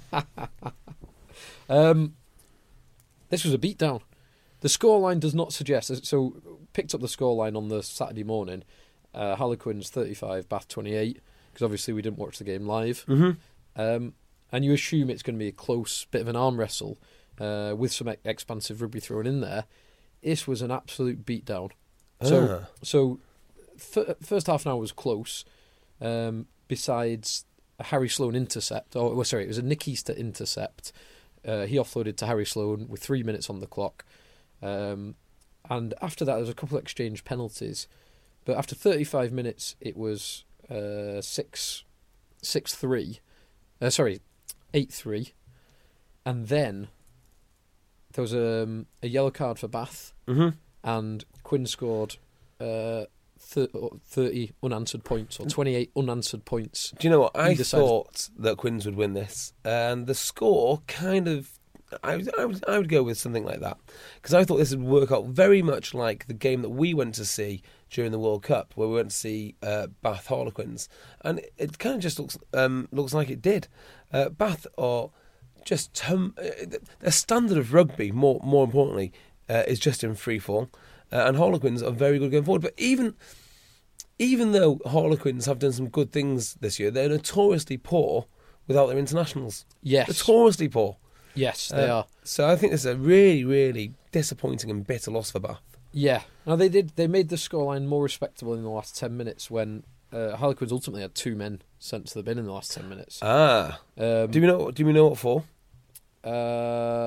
Um, this was a beatdown. The scoreline does not suggest. So, picked up the scoreline on the Saturday morning. Uh, Harlequins thirty-five, Bath twenty-eight. Because obviously we didn't watch the game live. Mm-hmm. Um, and you assume it's going to be a close bit of an arm wrestle uh, with some e- expansive rugby thrown in there. This was an absolute beatdown. So, Ah. so f- first half an hour was close. Um, besides a Harry Sloan intercept, or well, sorry, it was a Nick Easter intercept. Uh, he offloaded to Harry Sloan with three minutes on the clock. Um, and after that, there was a couple of exchange penalties. But after thirty-five minutes, it was uh, six, six three. Uh, sorry, eight three. And then there was um, a yellow card for Bath. Mm-hmm. And Quinn scored uh, thirty unanswered points, or twenty-eight unanswered points. Do you know what? I Either side. thought that Quinns would win this, and the score kind of. I, would- I, would, I would go with something like that, because I thought this would work out very much like the game that we went to see during the World Cup, where we went to see uh, Bath Harlequins, and it, it kind of just looks um, looks like it did. Uh, Bath are just tum- uh, their standard of rugby, more more importantly, uh, is just in free fall, uh, and Harlequins are very good going forward. But even even though Harlequins have done some good things this year, they're notoriously poor without their internationals. Yes. Notoriously poor. Yes, they Uh, are. So I think this is a really, really disappointing and bitter loss for Bath. Yeah. Now they did. They made the scoreline more respectable in the last ten minutes when uh, Harlequins ultimately had two men sent to the bin in the last ten minutes. Ah, Um, do we know? Do we know what for? Uh,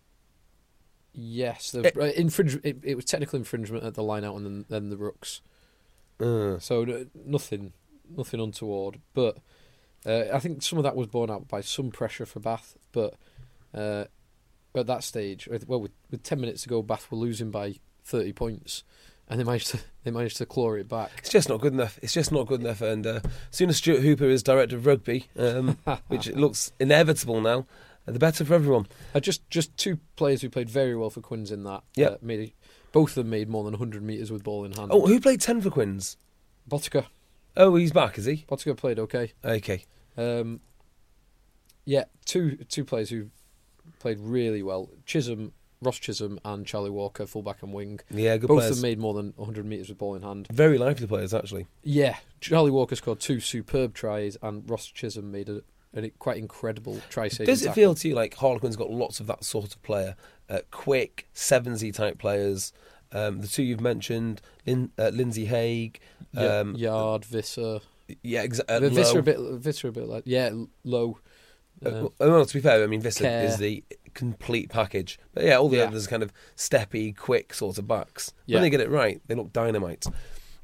yes, the, It- uh, infringe, it, it was technical infringement at the line out and then, then the rucks. Uh, So no, nothing, nothing untoward. But uh, I think some of that was borne out by some pressure for Bath. But uh, at that stage, well, with, with ten minutes to go, Bath were losing by thirty points, and they managed to they managed to claw it back. it's just not good enough. It's just not good enough. And uh, as soon as Stuart Hooper is director of rugby, um, which it looks inevitable now, uh, the better for everyone. Uh, just just two players who played very well for Quinns in that. Yeah. uh, made both of them made more than one hundred metres with ball in hand. Oh, who played ten for Quinns? Bottica, Oh, he's back, is he? Bottica played okay. Okay. Um, yeah, two two players who played really well. Chisholm, Ross Chisholm and Charlie Walker, fullback and wing. Yeah, good Both players. of them made more than one hundred metres with ball in hand. Very lively players, actually. Yeah, Charlie Walker scored two superb tries and Ross Chisholm made a, a quite incredible try-saving Does it tackle. feel to you like Harlequins got lots of that sort of player? Uh, quick, sevensy type players. Um, the two you've mentioned, Lin- uh, Lindsay Haig. Yeah, Um, Yard, Visser. yeah, exactly. Uh, Visser a bit, Visser a bit like yeah, l- low. Uh, Uh, well, well, to be fair, I mean, Visser Care. is the complete package. But yeah, all the Yeah. others are kind of steppy, quick sort of backs. Yeah. When they get it right, they look dynamite.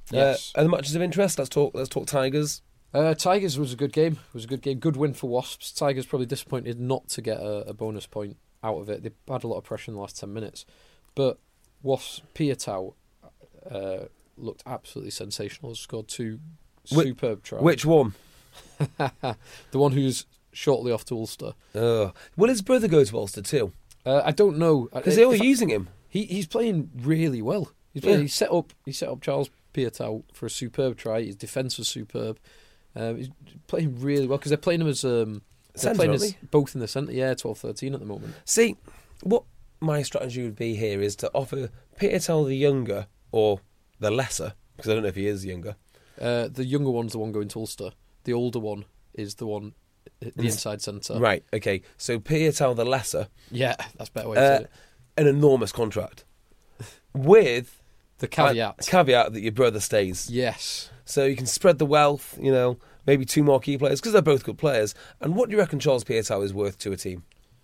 Yes. Uh, are the matches of interest? Let's talk. Let's talk Tigers. Uh, Tigers was a good game. It was a good game. Good win for Wasps. Tigers probably disappointed not to get a, a bonus point out of it. They had a lot of pressure in the last ten minutes. But Wasps, Piatau uh, looked absolutely sensational. Scored two Wh- superb tries. Which one? The one who's shortly off to Ulster. Oh. Will his brother go to Ulster too? Uh, I don't know. Because they were If I- using him. He he's playing really well. He's playing, Yeah. he set up he set up Charles Piatau for a superb try. His defence was superb. Um, he's playing really well because they're playing him as um, they're Centre, playing aren't as they? both in the centre. Yeah, twelve thirteen at the moment. See, what my strategy would be here is to offer Piatau the younger or the lesser, because I don't know if he is younger. Uh, the younger one's the one going to Ulster. The older one is the one, the Ins- inside centre. Right. Okay. So Piatau the lesser, Yeah, that's a better way to uh, say it. an enormous contract with The caveat. a caveat that your brother stays. Yes. So you can spread the wealth. You know, maybe two more key players because they're both good players. And what do you reckon Charles Piatau is worth to a team?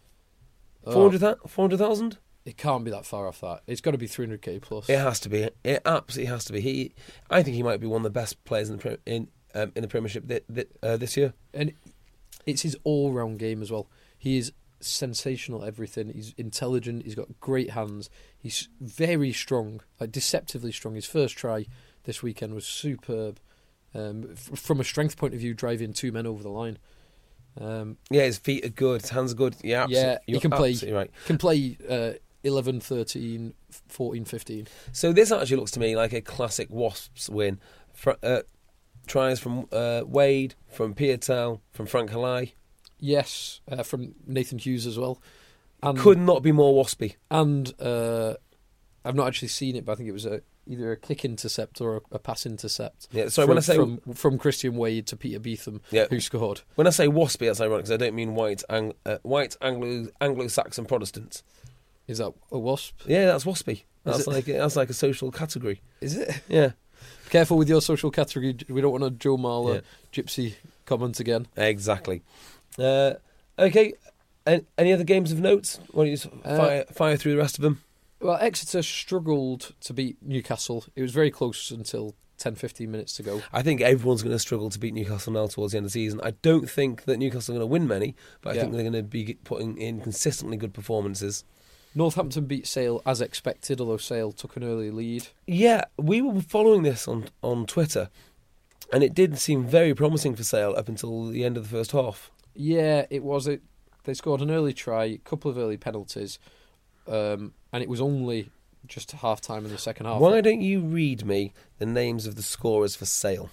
Oh, Four hundred thousand. it can't be that far off that. It's got to be three hundred k plus. It has to be. It absolutely has to be. He, I think he might be one of the best players in the pre- in um, in the Premiership th- th- uh, this year. And it's his all-round game as well. He is sensational at everything. He's intelligent. He's got great hands. He's very strong, like deceptively strong. His first try this weekend was superb. Um, f- from a strength point of view, driving two men over the line. Um, Yeah, his feet are good. His hands are good. Yeah, absolutely, yeah, he you're can play. absolutely right. Can play uh, eleven, thirteen, fourteen, fifteen. So this actually looks to me like a classic Wasps win. Fr- uh, tries from uh, Wade, from Piatau, from Frank Halai. Yes, uh, from Nathan Hughes as well. And, Could not be more waspy. And uh, I've not actually seen it, but I think it was a, either a kick intercept or a, a pass intercept. Yeah, sorry, from, when I say from, from Christian Wade to Peter Beetham, Yeah. who scored. When I say waspy, that's ironic because I don't mean white, ang- uh, white Anglo Anglo-Saxon Protestants. Is that a wasp? Yeah, that's waspy. That's it? like that's like a social category. Is it? Yeah, Careful with your social category. We don't want a Joe Marler Yeah. gypsy comment again. exactly. Uh, okay, An- any other games of note? Why don't you just Uh, fire, fire through the rest of them? Well, Exeter struggled to beat Newcastle. It was very close until ten, fifteen minutes to go. I think everyone's going to struggle to beat Newcastle now towards the end of the season. I don't think that Newcastle are going to win many, but I Yeah. think they're going to be putting in consistently good performances. Northampton beat Sale as expected, although Sale took an early lead. Yeah, we were following this on, on Twitter, and it did seem very promising for Sale up until the end of the first half. Yeah, it was. It. They scored an early try, a couple of early penalties, um, and it was only just half time in the second half. Why don't you read me the names of the scorers for Sale?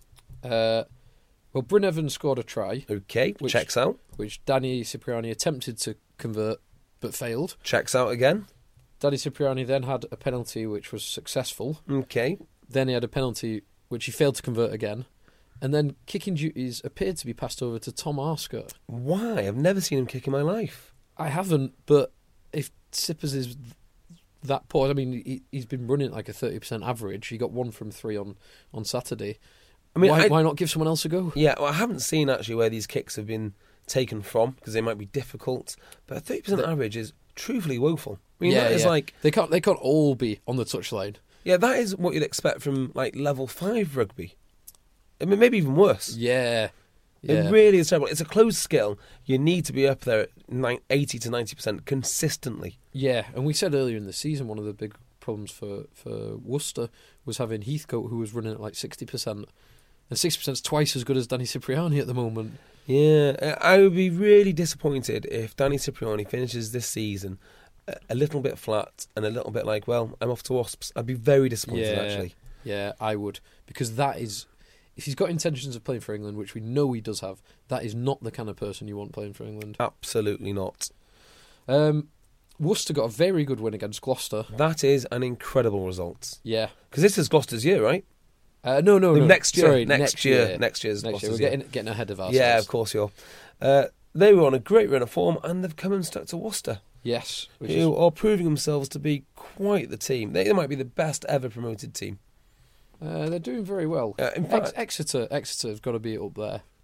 Uh, well, Bryn Evans scored a try, Okay, Which- checks out. which Danny Cipriani attempted to convert but failed. Checks out again. Danny Cipriani then had a penalty which was successful. Okay. Then he had a penalty which he failed to convert again. And then kicking duties appeared to be passed over to Tom Arscott. Why? I've never seen him kick in my life. I haven't, but if Sippers is that poor, I mean, he, he's been running like a thirty percent average. He got one from three on, on Saturday. I mean, why, I- why not give someone else a go? Yeah, well, I haven't seen actually where these kicks have been taken from because they might be difficult. But a thirty percent The- average is truthfully woeful. I mean, yeah, that is yeah. like, they can't they can't all be on the touchline. yeah, that is what you'd expect from like level five rugby. I mean, maybe even worse. Yeah, yeah. It really is terrible. It's a closed skill. You need to be up there at nine, eighty to ninety percent consistently. Yeah, and we said earlier in the season one of the big problems for, for Worcester was having Heathcote, who was running at like sixty percent. And sixty percent is twice as good as Danny Cipriani at the moment. Yeah, I would be really disappointed if Danny Cipriani finishes this season a, a little bit flat and a little bit like, well, I'm off to Wasps. I'd be very disappointed, Yeah. actually. Yeah, I would. Because that is, if he's got intentions of playing for England, which we know he does have, that is not the kind of person you want playing for England. Absolutely not. Um, Worcester got a very good win against Gloucester. That is an incredible result. Yeah. Because this is Gloucester's year, right? Uh, no, no, no. Next year. Sorry, next, next year. year. Next year's Next year. Gloucester's We're year. getting, getting ahead of ourselves. Yeah, of course you are. Uh, they were on a great run of form and they've come and stuck to Worcester, Yes. Which who is, are proving themselves to be quite the team. They, they might be the best ever promoted team. uh, they're doing very well. Uh, in Ex- fact, Exeter, Exeter have got to be up there.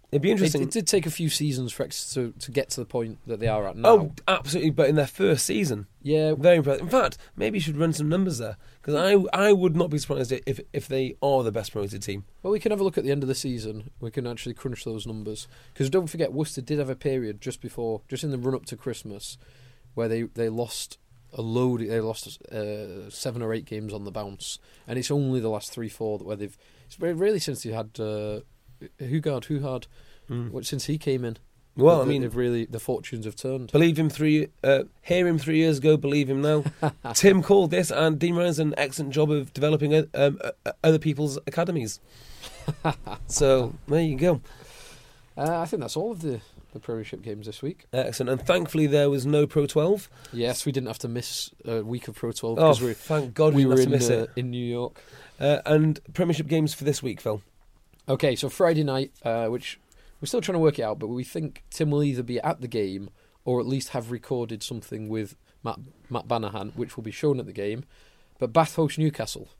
It'd be interesting. It, it did take a few seasons for X to, to get to the point that they are at now. Oh, absolutely, but in their first season. Yeah. Very impressive. In fact, maybe you should run some numbers there, because I, I would not be surprised if, if they are the best promoted team. Well, we can have a look at the end of the season. We can actually crunch those numbers. Because don't forget, Worcester did have a period just before, just in the run-up to Christmas, where they, they lost a load. They lost uh, seven or eight games on the bounce. And it's only the last three, four where they've... It's really since they had... Uh, Hugard, Hugard, mm. since he came in. Well, I they, mean, they've really the fortunes have turned. Believe him three, uh, hear him three years ago. Believe him now. Tim called this, and Dean Ryan's done an excellent job of developing uh, um, uh, other people's academies. So there you go. Uh, I think that's all of the, the Premiership games this week. Excellent, and thankfully there was no Pro twelve. Yes, we didn't have to miss a week of Pro twelve. Oh, we, thank God we, we were in, miss uh, it. in New York. Uh, and Premiership games for this week, Phil. Okay, so Friday night, uh, which we're still trying to work it out, but we think Tim will either be at the game or at least have recorded something with Matt, Matt Banahan, which will be shown at the game. But Bath hosts Newcastle.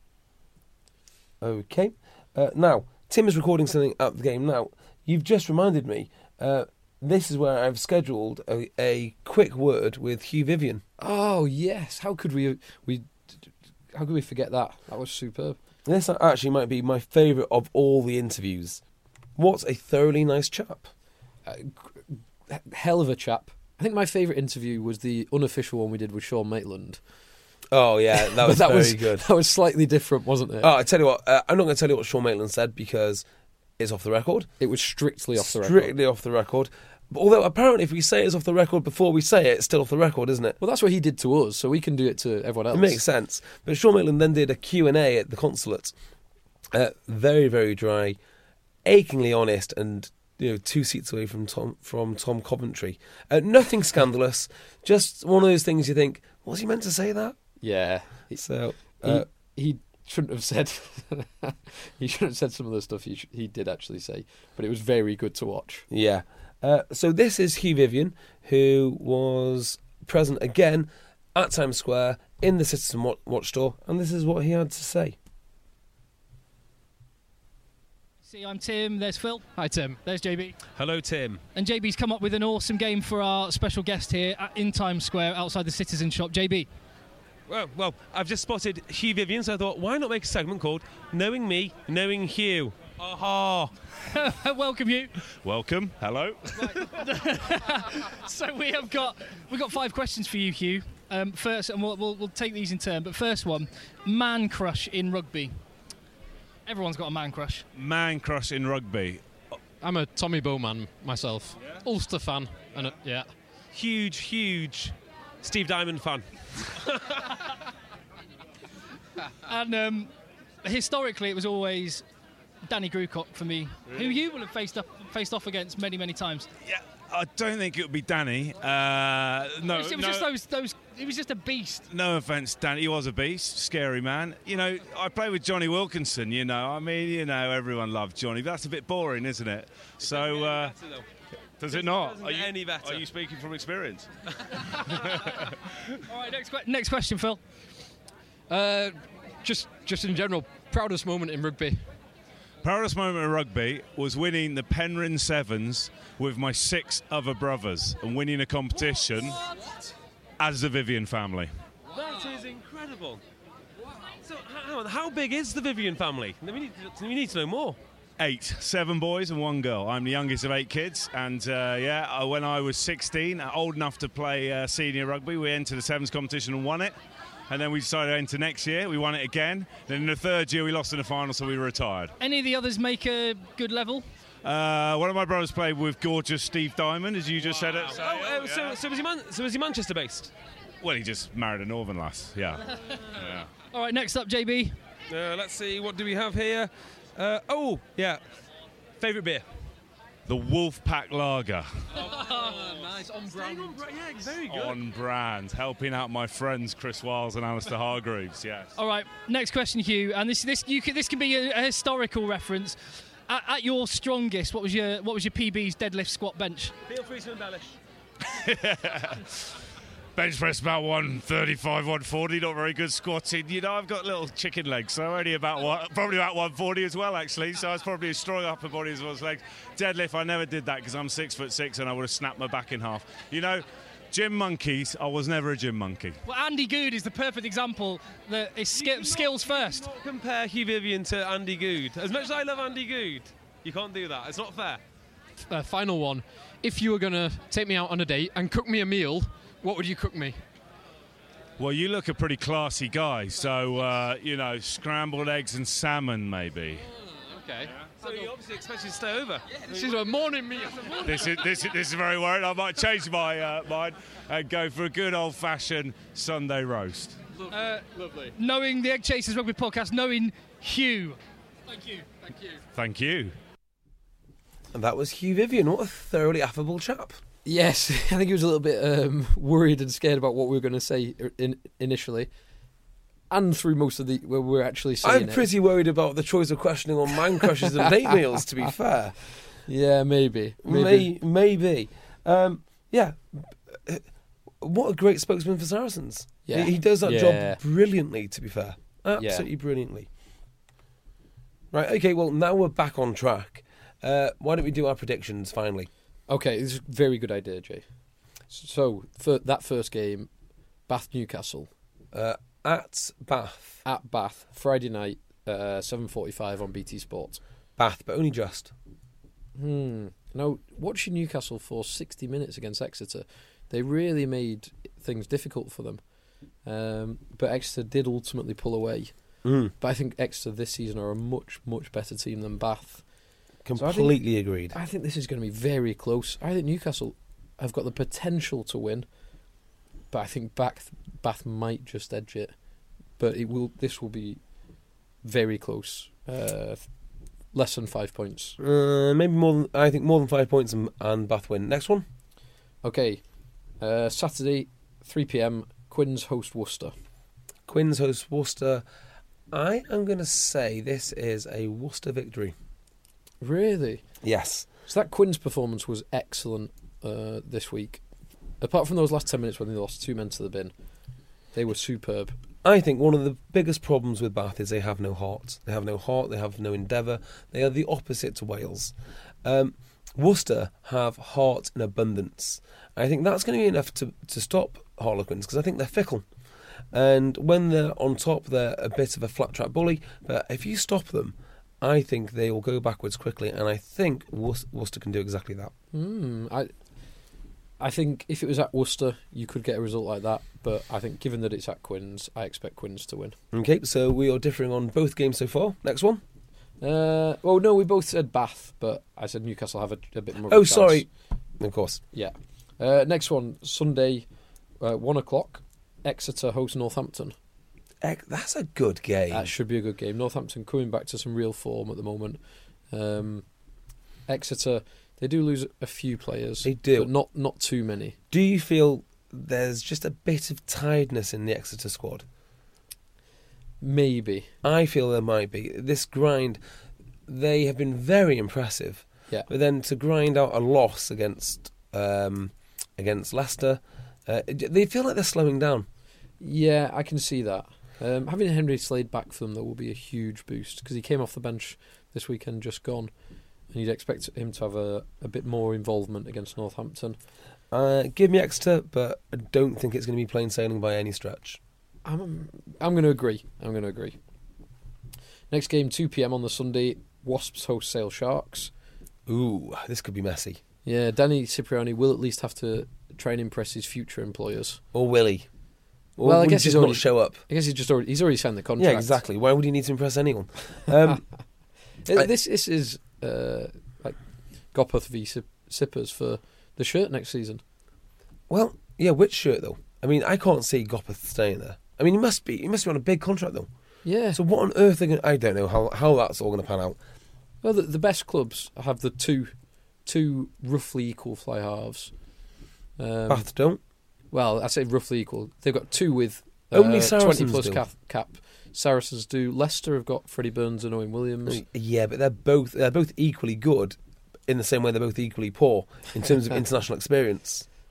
Okay. Uh, now, Tim is recording something at the game. Now, you've just reminded me, uh, this is where I've scheduled a, a quick word with Hugh Vivian. Oh, yes. How could we... we how could we forget that? That was superb. This actually might be my favourite of all the interviews. What a thoroughly nice chap. Uh, hell of a chap. I think my favourite interview was the unofficial one we did with Sean Maitland. Oh, yeah, that was that very was, good. That was slightly different, wasn't it? Oh, I tell you what, uh, I'm not going to tell you what Sean Maitland said because it's off the record. It was strictly off the record. Strictly off the record. But although apparently if we say it's off the record before we say it, it's still off the record, isn't it? Well, that's what he did to us, so we can do it to everyone else. It makes sense. But Sean Maitland then did a Q and A at the consulate. Uh, very, very dry, achingly honest, and you know, two seats away from Tom from Tom Coventry. Uh, nothing scandalous, just one of those things you think, was he meant to say that? Yeah. So uh, he, he shouldn't have said. He shouldn't have said some of the stuff he sh- he did actually say, but it was very good to watch. Yeah. Uh, so this is Hugh Vivian, who was present again at Times Square in the Citizen Watch, Watch store, and this is what he had to say. See, I'm Tim, there's Phil. Hi, Tim. There's J B. Hello, Tim. And J B's come up with an awesome game for our special guest here at, in Times Square outside the Citizen shop. J B. Well, well, I've just spotted Hugh Vivian, so I thought, why not make a segment called Knowing Me, Knowing Hugh? Aha! Welcome, you. Welcome. Hello. So we have got we've got five questions for you, Hugh. Um, first, and we'll, we'll we'll take these in turn. But first one, man crush in rugby. Everyone's got a man crush. Man crush in rugby. I'm a Tommy Bowman myself. Yeah. Ulster fan. And uh, yeah. Huge, huge Steve Diamond fan. And um, historically, it was always Danny Grucock for me, really? who you will have faced up faced off against many, many times. Yeah, I don't think it would be Danny. Uh, no, it was, it was no, just those those. It was just a beast. no offence, Danny. He was a beast, scary man. You know, I played with Johnny Wilkinson. You know, I mean, you know, everyone loved Johnny. But that's a bit boring, isn't it? So. Uh, Does it not? Doesn't Are get you, any better. Are you speaking from experience? All right, next que- next question, Phil. Uh, just, just in general, proudest moment in rugby. Proudest moment in rugby was winning the Penryn Sevens with my six other brothers and winning a competition What? as the Vivian family. That is incredible. So, how, how big is the Vivian family? We need, we need to know more. Eight, seven boys and one girl. I'm the youngest of eight kids, and uh, yeah, uh, when I was sixteen, uh, old enough to play uh, senior rugby, we entered the sevens competition and won it. And then we decided to enter next year. We won it again. Then in the third year, we lost in the final, so we retired. Any of the others make a good level? Uh, one of my brothers played with gorgeous Steve Diamond, as you just said it. So, Oh, uh, so, yeah. so, was he Man- so was he Manchester based? Well, he just married a Northern lass. Yeah. Yeah. All right, next up, J B. Uh, let's see, what do we have here? Uh, oh, yeah. Favourite beer? The Wolfpack Lager. Nice, on brand. Yeah, very good. On brand, helping out my friends Chris Wiles and Alistair Hargreaves. Yes. All right, next question, Hugh. And this this you can, this can be a, a historical reference. At, at your strongest, what was your what was your P B's deadlift squat bench? Feel free to embellish. bench press about one thirty-five, one forty, not very good squatting. You know, I've got little chicken legs, so only about one, probably about one forty as well, actually. So I was probably a strong upper body as well as legs. Deadlift, I never did that because I'm six foot six and I would have snapped my back in half. You know, gym monkeys, I was never a gym monkey. Well, Andy Good is the perfect example that is sk- skills first. Compare Hugh Vivian to Andy Good. As much as I love Andy Good, you can't do that. It's not fair. Uh, final one. If you were going to take me out on a date and cook me a meal, what would you cook me? Well, you look a pretty classy guy, so, uh, you know, scrambled eggs and salmon, maybe. Okay. So you obviously expect you to stay over. Yeah, this is a morning meal. This is, this, is, this is very worried. I might change my uh, mind and go for a good old-fashioned Sunday roast. Uh, Lovely. Knowing the Egg Chasers Rugby podcast, knowing Hugh. Thank you. Thank you. Thank you. And that was Hugh Vivian. What a thoroughly affable chap. Yes, I think he was a little bit um, worried and scared about what we were going to say in, initially, and through most of the where we were actually saying I'm pretty it. worried about the choice of questioning on man crushes and date meals, to be fair. Yeah, maybe. Maybe. May, maybe. Um, yeah. What a great spokesman for Saracens. Yeah. He, he does that Yeah. job brilliantly, to be fair. Absolutely Yeah. brilliantly. Right, okay, well, now we're back on track. Uh, why don't we do our predictions, finally? Okay, this is a very good idea, Jay. So, for that first game, Bath Newcastle. Uh, at Bath. At Bath, Friday night, uh, seven forty-five on B T Sport. Bath, but only just. Hmm. Now, watching Newcastle for sixty minutes against Exeter, they really made things difficult for them. Um, but Exeter did ultimately pull away. Mm. But I think Exeter this season are a much, much better team than Bath. Completely so I think, agreed. I think this is going to be very close. I think Newcastle have got the potential to win, but I think Bath, Bath might just edge it. But it will. This will be very close. Uh, less than five points. Uh, maybe more than, I think more than five points and, and Bath win. Next one. Okay. Uh, Saturday, three p.m, Quins host Worcester. Quins host Worcester. I am going to say this is a Worcester victory. Really? Yes. So that Quins performance was excellent uh, this week. Apart from those last ten minutes when they lost two men to the bin, they were superb. I think one of the biggest problems with Bath is they have no heart. They have no heart, they have no endeavour. They are the opposite to Wales. Um, Worcester have heart in abundance. I think that's going to be enough to, to stop Harlequins, because I think they're fickle. And when they're on top, they're a bit of a flat-track bully. But if you stop them, I think they will go backwards quickly, and I think Worcester can do exactly that. Mm, I, I think if it was at Worcester, you could get a result like that. But I think given that it's at Quins, I expect Quins to win. Okay, so we are differing on both games so far. Next one. Uh, well, no, we both said Bath, but I said Newcastle have a, a bit more of a Oh, chance. sorry. Of course. Yeah. Uh, next one, Sunday, uh, one o'clock, Exeter host Northampton. That's a good game. That should be a good game. Northampton coming back to some real form at the moment. Um, Exeter, they do lose a few players. They do. But not, not too many. Do you feel there's just a bit of tiredness in the Exeter squad? Maybe. I feel there might be. This grind, they have been very impressive. Yeah. But then to grind out a loss against um, against Leicester, uh, they feel like they're slowing down. Yeah, I can see that. Um, having Henry Slade back for them, though, will be a huge boost, because he came off the bench this weekend, just gone, and you'd expect him to have a, a bit more involvement against Northampton. Uh, give me Exeter, but I don't think it's going to be plain sailing by any stretch. I'm I'm going to agree. I'm going to agree. Next game, two p.m. on the Sunday, Wasps host Sale Sharks. Ooh, this could be messy. Yeah, Danny Cipriani will at least have to try and impress his future employers. Or will he? Or well, I would guess he just he's already not show up. I guess he's just already he's already signed the contract. Yeah, exactly. Why would he need to impress anyone? Um, I, this this is uh, like Gopeth v Sippers for the shirt next season. Well, yeah, which shirt though? I mean, I can't see Gopeth staying there. I mean, he must be. He must be on a big contract though. Yeah. So what on earth are going? I don't know how how that's all going to pan out. Well, the, the best clubs have the two two roughly equal fly halves. Um, Bath don't. Well, I say roughly equal. They've got two with uh, Only Saracens twenty plus do. cap, cap. Saracens do. Leicester have got Freddie Burns and Owen Williams. Yeah, but they're both they're both equally good in the same way they're both equally poor in terms of international experience.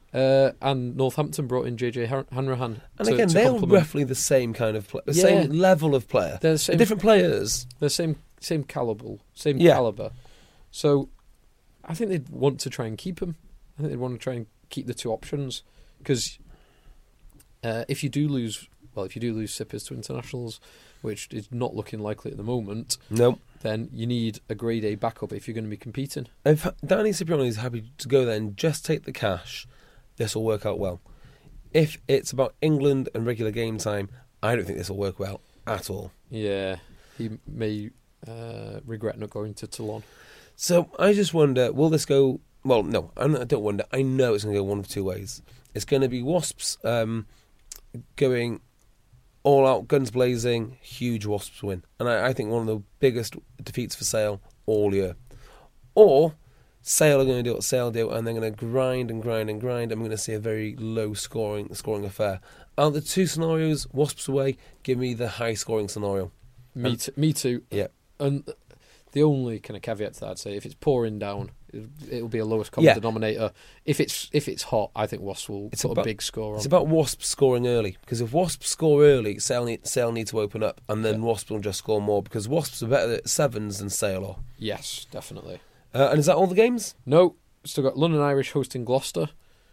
Uh, and Northampton brought in J J Hanrahan. And to, again, to they're complement. roughly the same kind of play, the Yeah. same level of player. They're the same, They're different players. They're same same caliber, same Yeah. caliber. So I think they'd want to try and keep him. I think they'd want to try and keep the two options because uh, if you do lose, well, if you do lose Sippers to internationals, which is not looking likely at the moment, Nope. then you need a grade A backup if you're going to be competing. If Danny Cipriani is happy to go there and just take the cash, this will work out well. If it's about England and regular game time, I don't think this will work well at all. Yeah, he may uh, regret not going to Toulon. So I just wonder, will this go... Well, no, I'm not- I don't wonder. I know it's going to go one of two ways. It's going to be Wasps um, going all out, guns blazing, huge Wasps win. And I, I think one of the biggest defeats for Sale all year. Or Sale are going to do what Sale do, and they're going to grind and grind and grind, and we're going to see a very low scoring scoring affair. Out of the two scenarios, Wasps away, give me the high scoring scenario. Me, And- t- me too. Yeah. And the only kind of caveat to that, I'd say, if it's pouring down, it- it'll be a lowest common Yeah. denominator. If it's if it's hot, I think Wasps will It's put about- a big score on. It's about Wasps scoring early, because if Wasps score early, Sale need, Sale need to open up, and then Yeah. Wasps will just score more, because Wasps are better at sevens than Sale are. Yes, definitely. Uh, and is that all the games? No, still got London Irish hosting Gloucester.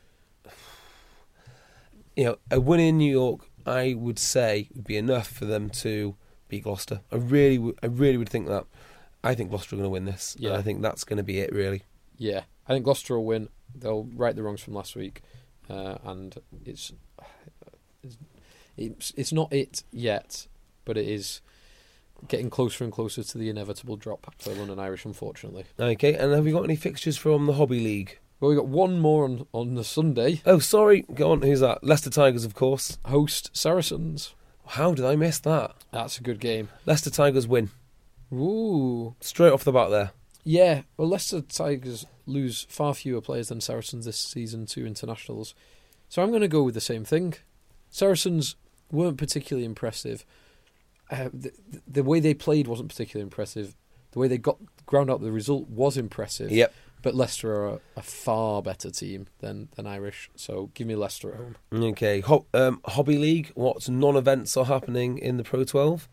You know, a win in New York, I would say, would be enough for them to beat Gloucester. I really, would, I really would think that. I think Gloucester are going to win this. Yeah. And I think that's going to be it, really. Yeah, I think Gloucester will win. They'll right the wrongs from last week, uh, and it's, it's it's it's not it yet, but it is getting closer and closer to the inevitable drop for London Irish, unfortunately. Okay, and have you got any fixtures from the Hobby League? Well, we got one more on on the Sunday. Oh, sorry. Go on. Who's that? Leicester Tigers, of course. Host Saracens. How did I miss that? That's a good game. Leicester Tigers win. Ooh. Straight off the bat there. Yeah, well, Leicester Tigers lose far fewer players than Saracens this season to internationals. So I'm going to go with the same thing. Saracens weren't particularly impressive. Uh, the, the way they played wasn't particularly impressive. The way they got ground out the result was impressive. Yep. But Leicester are a, a far better team than, than Irish. So give me Leicester at home. Okay. Ho- um, Hobby League, what non-events are happening in the Pro twelve?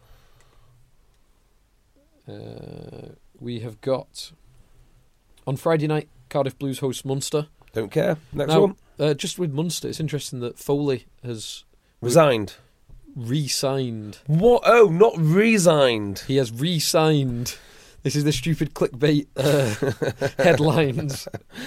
Uh, we have got on Friday night Cardiff Blues host Munster. Don't care. Next now, one. Uh, just with Munster, it's interesting that Foley has Resigned. re-signed. What? Oh, not resigned. He has re-signed. This is the stupid clickbait uh, headlines.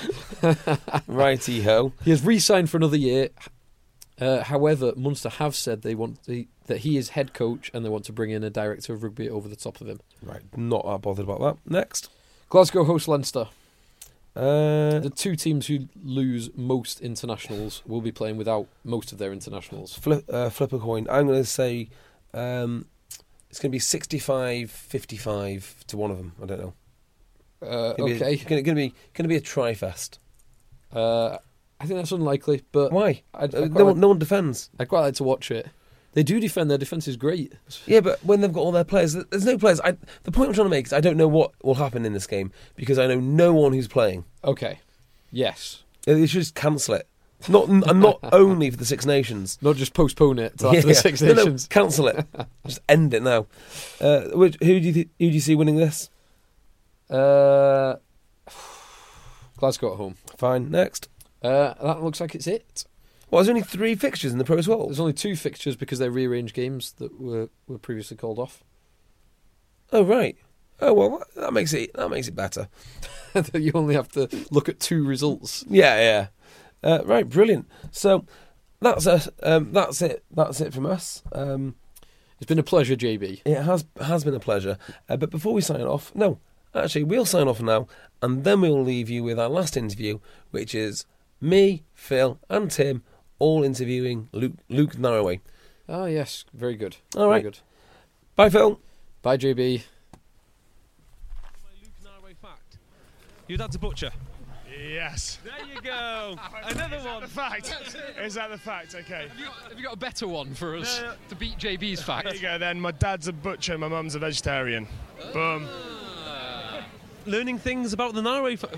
Righty-ho. He has re-signed for another year. Uh, however, Munster have said they want the, that he is head coach and they want to bring in a director of rugby over the top of him. Right, not that bothered about that. Next. Glasgow host Leinster. Uh, The two teams who lose most internationals will be playing without most of their internationals. flip, uh, flip a coin. I'm going to say um, it's going to be sixty-five fifty-five to one of them. I don't know. Uh, Gonna be a- okay. Going to be going to be a tri-fest. Uh, I think that's unlikely, but Why? I'd, Uh, I'd, quite no, like, one, no one defends. I'd quite like to watch it. They do defend. Their defence is great. Yeah, but when they've got all their players, there's no players. I, the point I'm trying to make is I don't know what will happen in this game because I know no one who's playing. Okay. Yes. They should just cancel it. Not and not only for the Six Nations. Not just postpone it till after the Six No, no, Nations. cancel it. Just end it now. Uh, which, who do you th- who do you see winning this? Uh, Glasgow at home. Fine. Next. Uh, that looks like it's it. Well, there's only three fixtures in the Pro twelve. There's only two fixtures because they're rearranged games that were, were previously called off. Oh right. Oh well, that makes it that makes it better. You only have to look at two results. Yeah, yeah. Uh, right, brilliant. So that's it. Um, that's it. That's it from us. Um, It's been a pleasure, J B. it has has been a pleasure. Uh, but before we sign off, no, actually, we'll sign off now, and then we'll leave you with our last interview, which is me, Phil, and Tim all interviewing Luke Luke Narroway. Oh, yes. Very good. All Very right. good. Bye, Phil. Bye, J B. Luke Narway fact. Your dad's a butcher. Yes. There you go. Another Is that one. the fact? Is that the fact? Okay. Have you, got, have you got a better one for us No. to beat J B's fact? There you go then. My dad's a butcher, my mum's a vegetarian. Boom. Learning things about the Narway fa-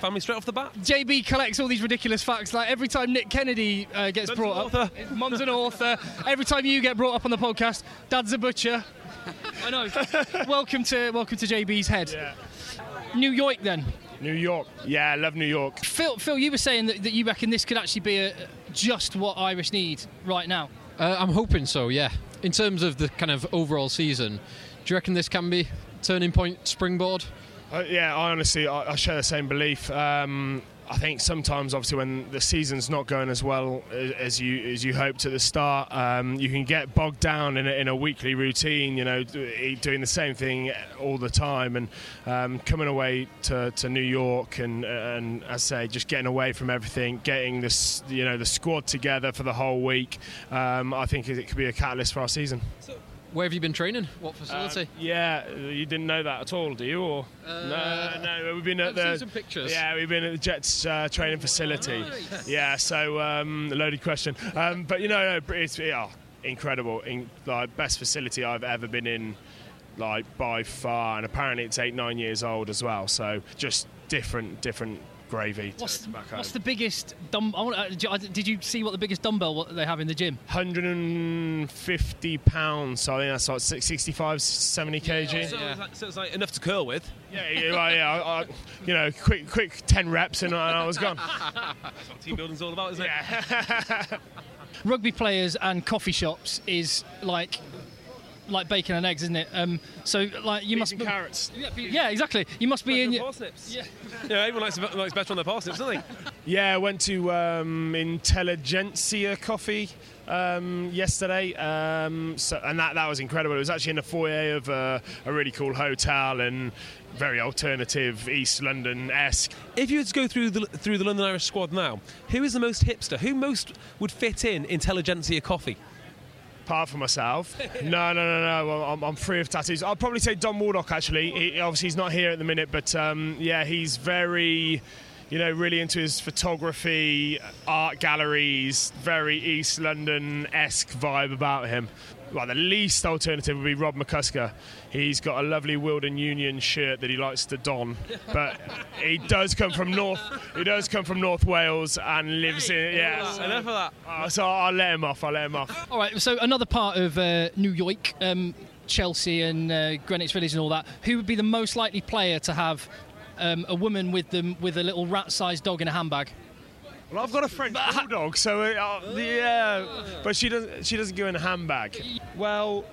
family straight off the bat. J B collects all these ridiculous facts. Like every time Nick Kennedy uh, gets Mum's brought an up, his mum's an author. Every time you get brought up on the podcast, Dad's a butcher. I know. welcome to welcome to J B's head. Yeah. New York, then. New York. Yeah, I love New York. Phil, Phil, you were saying that, that you reckon this could actually be a, just what Irish need right now. Uh, I'm hoping so, yeah. In terms of the kind of overall season, do you reckon this can be turning point, springboard? Uh, yeah, I honestly, I, I share the same belief. Um, I think sometimes, obviously, when the season's not going as well as you as you hoped at the start, um, you can get bogged down in a, in a weekly routine. You know, doing the same thing all the time, and um, coming away to, to New York, and and as I say, just getting away from everything, getting this, you know, the squad together for the whole week. Um, I think it could be a catalyst for our season. So, where have you been training? What facility? Uh, yeah, you didn't know that at all, do you? Or uh, no, no, we've been at I've the seen some pictures. Yeah, we've been at the Jets uh, training facility. Nice. Yeah, so um, a loaded question, um, but you know, it's yeah, incredible, in, like best facility I've ever been in, like by far, and apparently it's eight, nine years old as well. So just different, different. Gravy. What's, to back what's home. the biggest dumb? I want, uh, did you see what the biggest dumbbell what they have in the gym? one hundred fifty pounds, so I think that's like sixty-five, seventy kilograms. So, it's like, so it's like enough to curl with. Yeah, yeah, well, yeah I, I, you know, quick, quick ten reps and I, I was gone. That's what team building's all about, isn't it? Yeah. Rugby players and coffee shops is like. Like bacon and eggs, isn't it? Um, so, like, you Beans must and be carrots. Yeah, be, yeah, exactly. You must be in your parsnips. Yeah, yeah. Everyone likes, likes better on their parsnips, don't they? Yeah, I went to um, Intelligentsia Coffee um, yesterday, um, so, and that that was incredible. It was actually in the foyer of uh, a really cool hotel and very alternative East London-esque. If you were to go through the through the London Irish squad now, who is the most hipster? Who most would fit in Intelligentsia Coffee? Apart from myself. No, no, no, no. Well, I'm, I'm free of tattoos. I'd probably say Don Wardock, actually. He, obviously, he's not here at the minute, but um, yeah, he's very, you know, really into his photography, art galleries, very East London-esque vibe about him. Well, the least alternative would be Rob McCusker. He's got a lovely Wilden Union shirt that he likes to don, but he does come from North. He does come from North Wales and lives in. Yeah, so, enough of that. Uh, so I'll let him off. I'll let him off. All right. So another part of uh, New York, um, Chelsea and uh, Greenwich Village and all that. Who would be the most likely player to have um, a woman with them with a little rat-sized dog in a handbag? Well, I've got a French bulldog, so uh, yeah, but she doesn't. She doesn't go in a handbag. Well,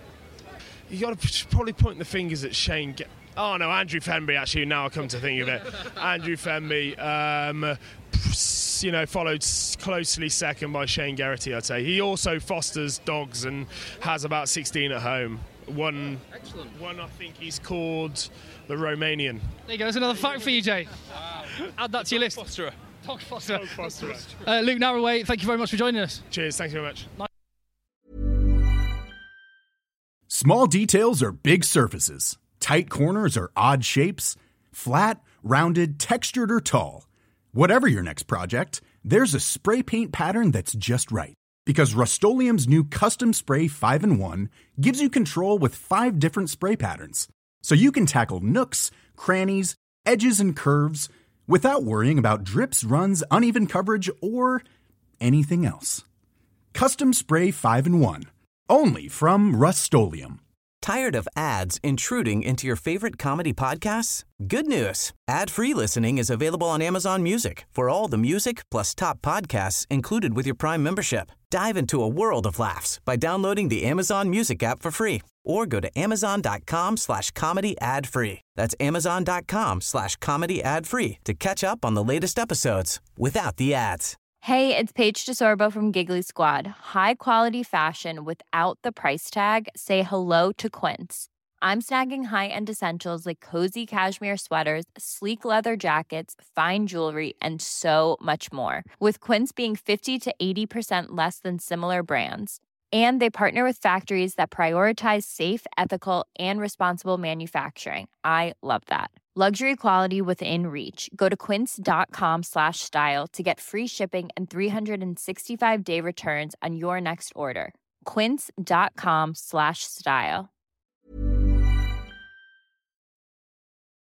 you got to probably point the fingers at Shane. Ge- oh no, Andrew Fenby. Actually, now I come to think of it, Andrew Fenby. Um, you know, followed closely second by Shane Geraghty, I'd say. He also fosters dogs and has about sixteen at home. One, Excellent. One I think he's called the Romanian. There you go. That's another fact for you, Jay. Wow. Add that to your list. Fosterer. Dog fosterer. Dog fosterer. Uh, Luke Narroway, thank you very much for joining us. Cheers. Thank you very much. Small details are big surfaces. Tight corners are odd shapes. Flat, rounded, textured, or tall. Whatever your next project, there's a spray paint pattern that's just right. Because Rust-Oleum's new Custom Spray five in one gives you control with five different spray patterns. So you can tackle nooks, crannies, edges, and curves without worrying about drips, runs, uneven coverage, or anything else. Custom Spray five in one. Only from Rust-Oleum. Tired of ads intruding into your favorite comedy podcasts? Good news. Ad-free listening is available on Amazon Music for all the music plus top podcasts included with your Prime membership. Dive into a world of laughs by downloading the Amazon Music app for free or go to amazon.com slash comedy ad free. That's amazon.com slash comedy ad free to catch up on the latest episodes without the ads. Hey, it's Paige DeSorbo from Giggly Squad. High quality fashion without the price tag. Say hello to Quince. I'm snagging high-end essentials like cozy cashmere sweaters, sleek leather jackets, fine jewelry, and so much more. With Quince being fifty to eighty percent less than similar brands. And they partner with factories that prioritize safe, ethical, and responsible manufacturing. I love that. Luxury quality within reach. Go to quince.com slash style to get free shipping and three sixty-five day returns on your next order. Quince.com slash style.